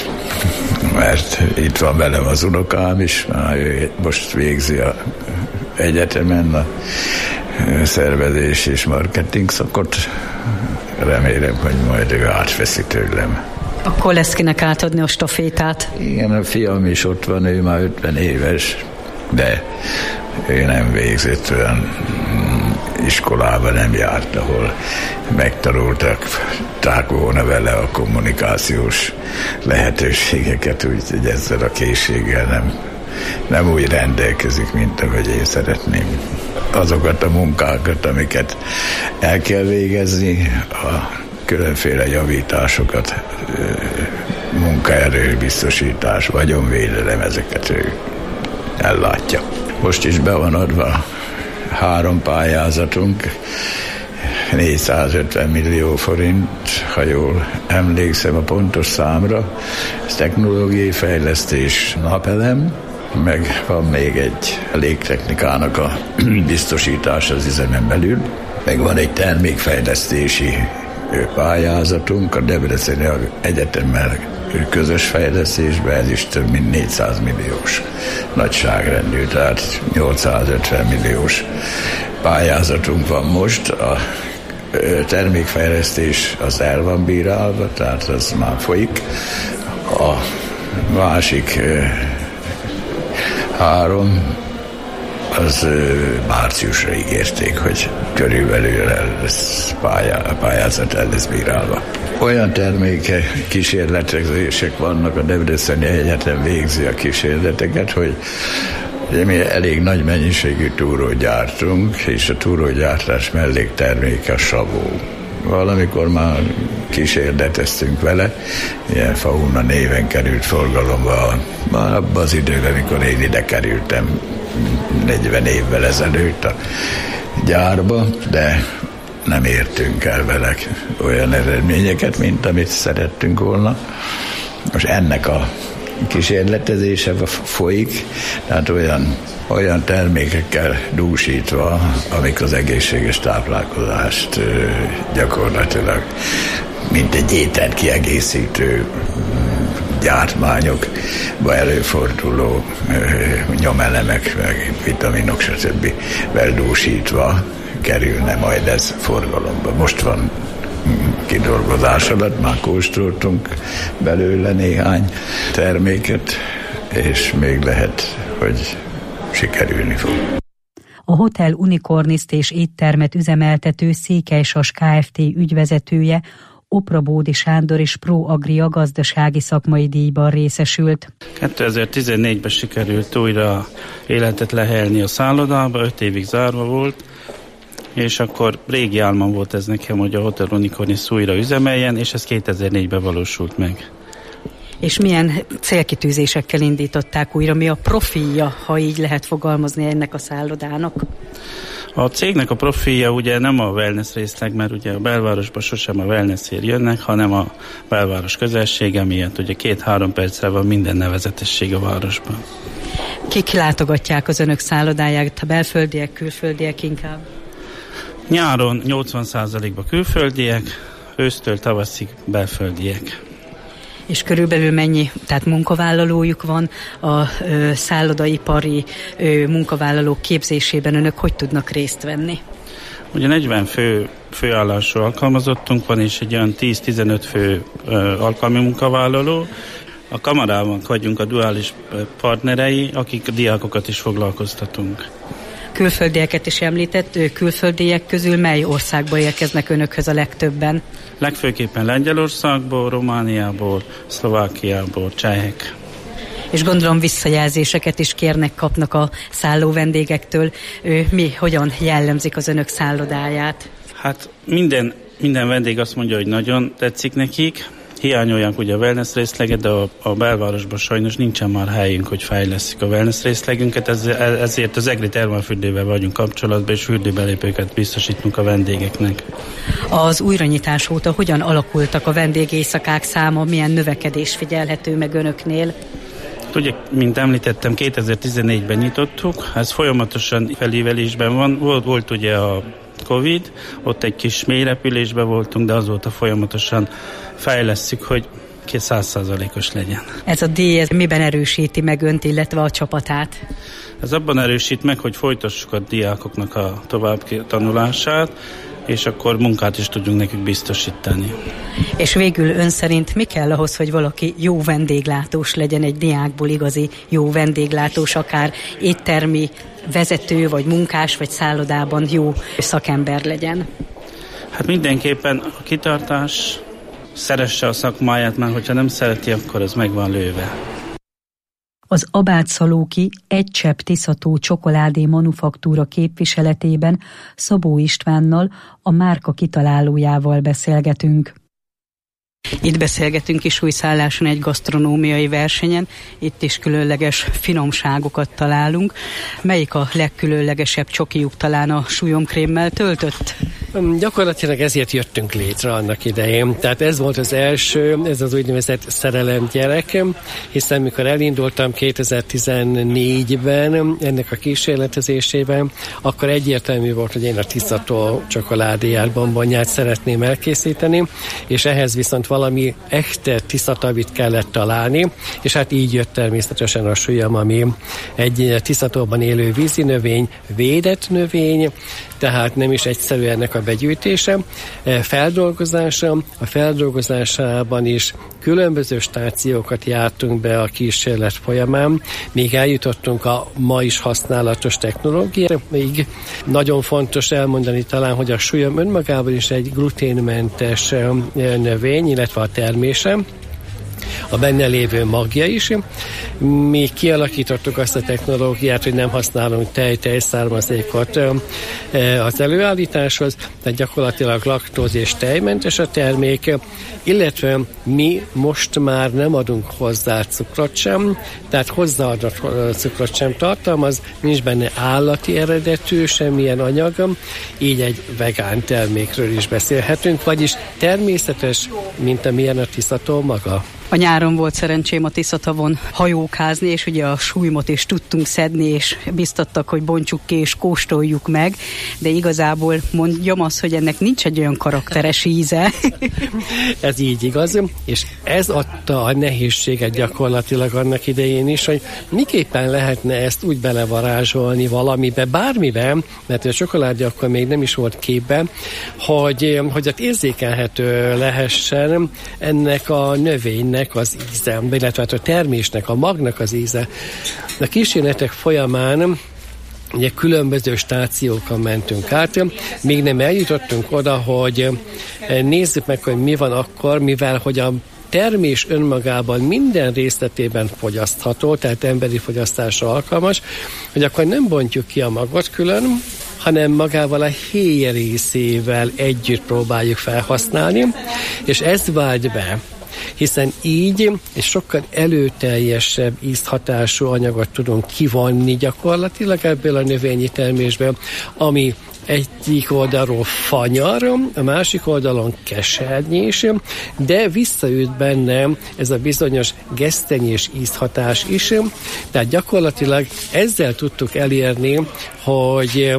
mert itt van velem az unokám is, ő most végzi a egyetemen a szervezés és marketing szakot. Remélem, hogy majd ő átveszi tőlem. Akkor lesz kinek átadni a stafétát? Igen, a fiam is ott van, ő már 50 éves, de ő nem végzett olyan iskolába, nem járt, ahol megtanultak volna vele a kommunikációs lehetőségeket, úgyhogy ezzel a készséggel nem úgy rendelkezik, mint ahogy én szeretném. Azokat a munkákat, amiket el kell végezni, a különféle javításokat, munkaerő biztosítás, vagyonvédelem, ezeket ő ellátja. Most is be van adva 3 pályázatunk, 450 millió forint, ha jól emlékszem a pontos számra. Ez technológiai fejlesztés, napelem, meg van még egy légtechnikának a biztosítás az üzemen belül, meg van egy termékfejlesztési pályázatunk a Debreceni Egyetemmel közös fejlesztésben, ez is több mint 400 milliós nagyságrendű, tehát 850 milliós pályázatunk van most. A termékfejlesztés az el van bírálva, tehát az már folyik. A másik 3 az márciusra ígérték, hogy körülbelül a pályázat el lesz bírálva. Olyan terméke kísérletezések vannak, a Debreceni Egyetem végzi a kísérleteket, hogy mi elég nagy mennyiségű túrót gyártunk, és a túrógyártás mellékterméke a savó. Valamikor már kísérleteztünk vele, ilyen Fauna néven került forgalomba, már abban az időben, amikor én ide kerültem 40 évvel ezelőtt a gyárba, de nem értünk el vele olyan eredményeket, mint amit szerettünk volna. Most ennek a kísérletezése folyik, tehát olyan termékekkel dúsítva, amik az egészséges táplálkozást gyakorlatilag mint egy ételt kiegészítő gyártmányokba előforduló nyomelemek, meg vitaminok, stb. Dúsítva kerülne majd ez forgalomba. Most van kidolgozás alatt, már kóstoltunk belőle néhány terméket, és még lehet, hogy sikerülni fog. A Hotel Unicorniszt és éttermet üzemeltető Székelysas Kft. Ügyvezetője, Oprabódi Sándor és Pro Agria gazdasági szakmai díjban részesült. 2014-ben sikerült újra életet lehelni a szállodába, 5 évig zárva volt, és akkor régi álmam volt ez nekem, hogy a Hotel Unicorniszt újra üzemeljen, és ez 2004-ben valósult meg. És milyen célkitűzésekkel indították újra? Mi a profilja, ha így lehet fogalmazni ennek a szállodának? A cégnek a profilja ugye nem a wellness részleg, mert ugye a belvárosban sosem a wellnessért jönnek, hanem a belváros közelsége miatt. Ugye 2-3 percre van minden nevezetesség a városban. Kik látogatják az önök szállodáját? A belföldiek, külföldiek inkább? Nyáron 80%-ban külföldiek, ősztől tavaszig belföldiek. És körülbelül mennyi, tehát munkavállalójuk van a szállodaipari munkavállalók képzésében, önök hogy tudnak részt venni? Ugye 40 főállású alkalmazottunk van, és egy olyan 10-15 fő alkalmi munkavállaló. A kamarában vagyunk a duális partnerei, akik a diákokat is foglalkoztatunk. Külföldieket is említett, külföldiek közül mely országból érkeznek önökhöz a legtöbben? Legfőképpen Lengyelországból, Romániából, Szlovákiából, csehek. És gondolom visszajelzéseket is kapnak a szálló vendégektől. Hogyan jellemzik az önök szállodáját? Hát minden vendég azt mondja, hogy nagyon tetszik nekik. Hiányolják ugye a wellness részleget, de a belvárosban sajnos nincsen már helyünk, hogy fejlesszük a wellness részlegünket, ezért az EGRI termálfürdővel vagyunk kapcsolatban, és fürdőbelépőket biztosítunk a vendégeknek. Az újranyitás óta hogyan alakultak a vendégéjszakák száma, milyen növekedés figyelhető meg önöknél? Ugye, mint említettem, 2014-ben nyitottuk, ez folyamatosan felívelésben van, volt ugye a Covid, ott egy kis mélyrepülésben voltunk, de azóta folyamatosan fejlesszük, hogy 100%-os legyen. Ez a díj, ez miben erősíti meg önt, illetve a csapatát? Ez abban erősít meg, hogy folytassuk a diákoknak a tovább tanulását, és akkor munkát is tudjunk nekük biztosítani. És végül ön szerint mi kell ahhoz, hogy valaki jó vendéglátós legyen, egy diákból igazi jó vendéglátós, akár éttermi vezető, vagy munkás, vagy szállodában jó szakember legyen? Hát mindenképpen a kitartás, szeresse a szakmáját, mert hogyha nem szereti, akkor ez meg van lőve. Az Abátszalóki Egy Csepp Tiszató csokoládé manufaktúra képviseletében Szabó Istvánnal, a márka kitalálójával beszélgetünk. Itt beszélgetünk Kishújszálláson egy gasztronómiai versenyen, itt is különleges finomságokat találunk. Melyik a legkülönlegesebb csokijuk, talán a súlyomkrémmel töltött? Gyakorlatilag ezért jöttünk létre annak idején. Tehát ez volt az első, ez az úgynevezett szerelemgyerek, hiszen mikor elindultam 2014-ben ennek a kísérletezésében, akkor egyértelmű volt, hogy én a Tiszató csokoládéját, bombonját szeretném elkészíteni, és ehhez viszont valami echte Tiszatavit kellett találni, és hát így jött természetesen a súlyom, ami egy Tiszatóban élő vízi növény, védett növény, tehát nem is egyszerű ennek a begyűjtése, feldolgozása, a feldolgozásában is különböző stációkat jártunk be a kísérlet folyamán, még eljutottunk a ma is használatos technológiáig. Nagyon fontos elmondani talán, hogy a súlyom önmagában is egy gluténmentes növény, illetve a termése, a benne lévő magja is. Mi kialakítottuk azt a technológiát, hogy nem használunk tejszármazékot az előállításhoz, tehát gyakorlatilag laktóz és tejmentes a termék, illetve mi most már nem adunk hozzá cukrot sem, tehát hozzáadott cukrot sem tartalmaz, nincs benne állati eredetű semmilyen anyag, így egy vegán termékről is beszélhetünk, vagyis természetes, mint amilyen a Tiszató maga. A nyáron volt szerencsém a Tiszatavon hajókázni, és ugye a súlymot is tudtunk szedni, és biztattak, hogy bontsuk ki és kóstoljuk meg, de igazából mondjam azt, hogy ennek nincs egy olyan karakteres íze. Ez így igaz, és ez adta a nehézséget gyakorlatilag annak idején is, hogy miképpen lehetne ezt úgy belevarázsolni valamibe, bármibe, mert a csokoládé akkor még nem is volt képben, hogy érzékelhető lehessen ennek a növénynek az íze, illetve a termésnek, a magnak az íze. A kísérletek folyamán ugye különböző stációkon mentünk át, még nem eljutottunk oda, hogy nézzük meg, hogy mi van akkor, mivel hogy a termés önmagában minden részletében fogyasztható, tehát emberi fogyasztásra alkalmas, hogy akkor nem bontjuk ki a magot külön, hanem magával a héj részével együtt próbáljuk felhasználni, és ez vált be, hiszen így egy sokkal előteljesebb ízhatású anyagot tudunk kivonni gyakorlatilag ebből a növényi termésből, ami egyik oldalról fanyar, a másik oldalon kesernyés, de visszaüt benne ez a bizonyos gesztenyés ízhatás is, tehát gyakorlatilag ezzel tudtuk elérni, hogy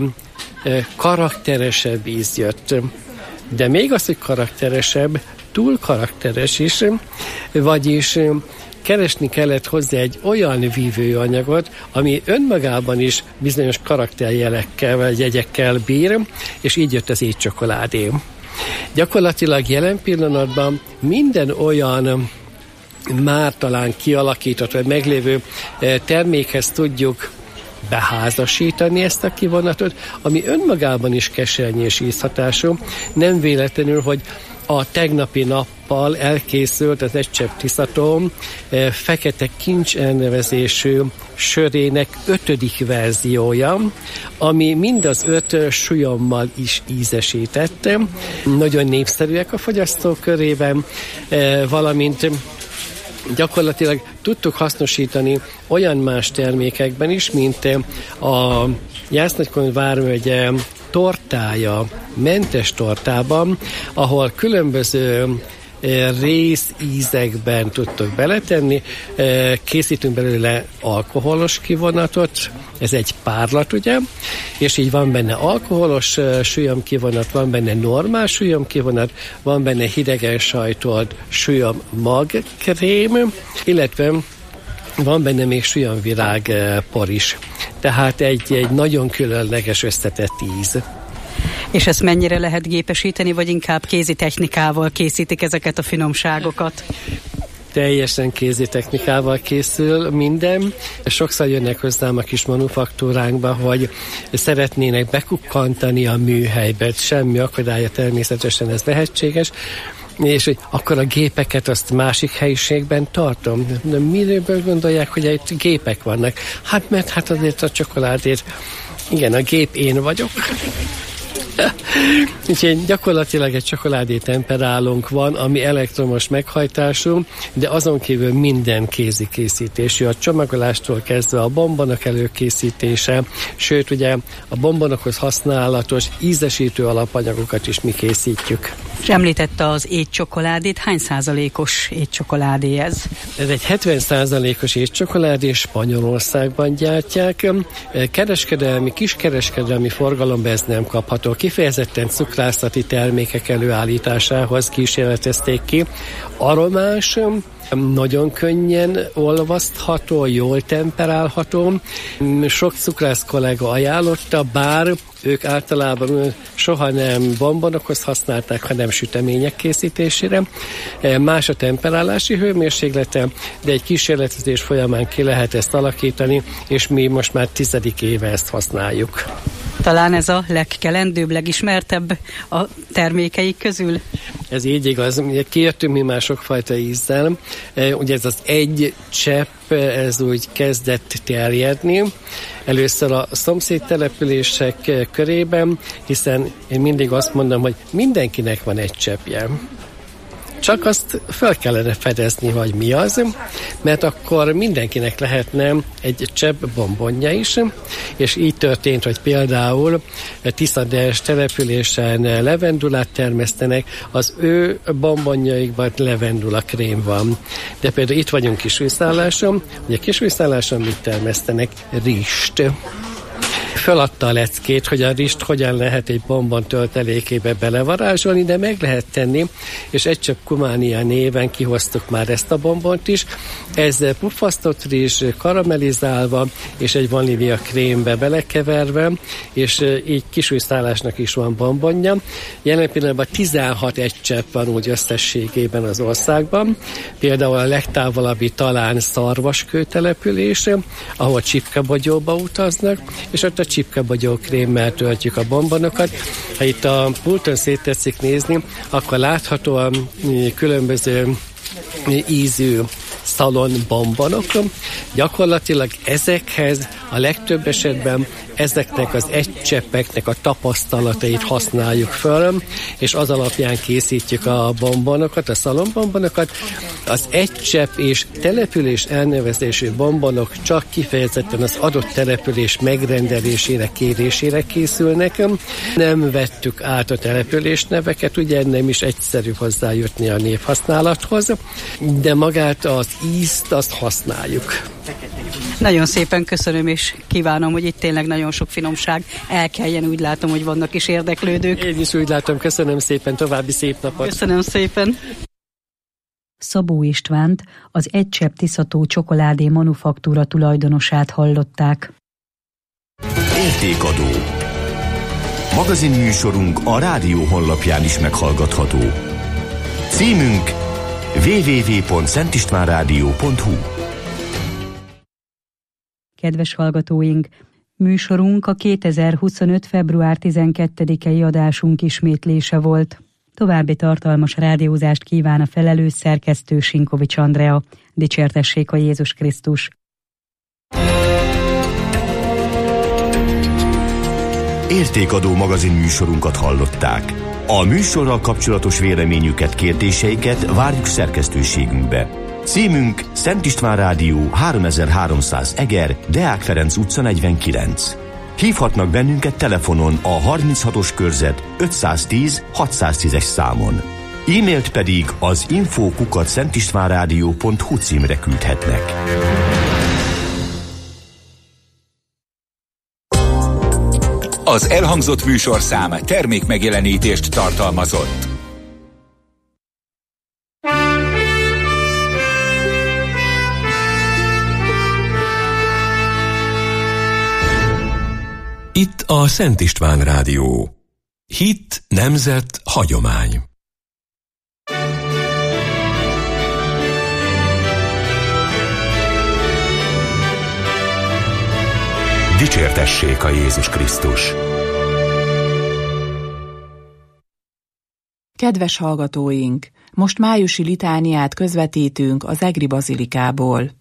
karakteresebb íz jött. De még az, hogy karakteresebb, túl karakteres is, vagyis keresni kellett hozzá egy olyan vívőanyagot, ami önmagában is bizonyos karakterjelekkel vagy jegyekkel bír, és így jött az étcsokoládé. Gyakorlatilag jelen pillanatban minden olyan már talán kialakított vagy meglévő termékhez tudjuk beházasítani ezt a kivonatot, ami önmagában is kesernyés ízhatású. Nem véletlenül, hogy a tegnapi nappal elkészült az Egy Csepp Tiszató fekete kincs elnevezésű sörének 5. verziója, ami mind az 5 súlyommal is ízesített. Nagyon népszerűek a fogyasztók körében, valamint gyakorlatilag tudtuk hasznosítani olyan más termékekben is, mint a Jász-Nagykun vármegye tortája, mentes tortában, ahol különböző részízekben tudtok beletenni. Készítünk belőle alkoholos kivonatot, ez egy párlat, ugye, és így van benne alkoholos sűjamkivonat, van benne normál sűjamkivonat, van benne hidegen sajtolt sűjam magkrém, illetve van benne még sűjamvirág por is. Tehát egy nagyon különleges összetett íz. És ezt mennyire lehet gépesíteni, vagy inkább kézi technikával készítik ezeket a finomságokat? Teljesen kézi technikával készül minden. Sokszor jönnek hozzám a kis manufaktúránkba, hogy szeretnének bekukkantani a műhelybe. Semmi akadálya, természetesen ez lehetséges. És hogy akkor a gépeket azt másik helyiségben tartom. De miről gondolják, hogy itt gépek vannak? Hát mert azért a csokoládét, igen, a gép én vagyok. Úgyhogy gyakorlatilag egy csokoládé temperálónk van, ami elektromos meghajtású, de azon kívül minden kézi készítésű, a csomagolástól kezdve a bombonok előkészítése, sőt ugye a bombonokhoz használatos ízesítő alapanyagokat is mi készítjük. És említette az étcsokoládét, hány százalékos étcsokoládé ez? Ez egy 70%-os étcsokoládé, Spanyolországban gyártják. Kiskereskedelmi forgalomban ez nem kapható. Kifejezetten cukrászati termékek előállításához kísérletezték ki. Aromás, nagyon könnyen olvasztható, jól temperálható. Sok cukrász kollega ajánlotta, bár ők általában soha nem bombonokhoz használták, hanem sütemények készítésére. Más a temperálási hőmérséklete, de egy kísérletezés folyamán ki lehet ezt alakítani, és mi most már 10. éve ezt használjuk. Talán ez a legkelendőbb, legismertebb a termékeik közül? Ez így igaz. Ugye kijöttünk mi már sokfajta ízzel. Ugye ez az egy csepp, ez úgy kezdett terjedni. Először a szomszédtelepülések körében, hiszen én mindig azt mondom, hogy mindenkinek van egy cseppje. Csak azt fel kellene fedezni, hogy mi az, mert akkor mindenkinek lehetne egy csepp bombonja is, és így történt, hogy például Tiszaders településen levendulát termesztenek, az ő bombonjaikban levendula krém van. De például itt vagyunk Kisújszálláson, ugye Kisújszálláson mit termesztenek? Rist. Föladta a leckét, hogy a rist hogyan lehet egy bombon töltelékébe belevarázsolni, de meg lehet tenni, és egy csepp kumánia néven kihoztuk már ezt a bombont is. Ez puffasztott rizs karamellizálva, és egy vanília krémbe belekeverve, és így Kisújszállásnak is van bombonja. Jelen pillanatban 16 egy csepp van úgy összességében az országban. Például a legtávolabbi talán Szarvaskő település, ahol csipkabogyóba utaznak, és ott a csipkabogyó krémmel töltjük a bombonokat. Ha itt a pulton széttetszik nézni, akkor láthatóan különböző ízű szalon bombonok. Gyakorlatilag ezekhez a legtöbb esetben ezeknek az egycseppeknek a tapasztalatait használjuk föl, és az alapján készítjük a bombonokat, a szalonbombonokat. Az egycsepp és település elnevezésű bombonok csak kifejezetten az adott település megrendelésére, kérésére készülnek. Nem vettük át a település neveket, ugye nem is egyszerű hozzájutni a névhasználathoz, de magát az ízt azt használjuk. Nagyon szépen köszönöm, és kívánom, hogy itt tényleg nagyon sok finomság elkeljen. Úgy látom, hogy vannak is érdeklődők. Én is úgy látom, köszönöm szépen, további szép napot. Köszönöm szépen. Szabó Istvánt, az Egy Csepp Tiszató csokoládé manufaktúra tulajdonosát hallották. Értékadó. Magazinműsorunk a rádió honlapján is meghallgatható. Címünk www.szentistvánradio.hu. Kedves hallgatóink, műsorunk a 2025. február 12-i adásunk ismétlése volt. További tartalmas rádiózást kíván a felelős szerkesztő Sinkovics Andrea. Dicsértessék a Jézus Krisztus! Értékadó magazinműsorunkat hallották. A műsorral kapcsolatos véleményüket, kérdéseiket várjuk szerkesztőségünkbe. Címünk Szent István Rádió 3300 Eger, Deák Ferenc utca 49. Hívhatnak bennünket telefonon a 36-os körzet 510 610-es számon. E-mailt pedig az info@szentistvánradio.hu címre küldhetnek. Az elhangzott műsorszám termékmegjelenítést tartalmazott. Itt a Szent István Rádió. Hit, nemzet, hagyomány. Dicsértessék a Jézus Krisztus! Kedves hallgatóink! Most májusi litániát közvetítünk az Egri Bazilikából.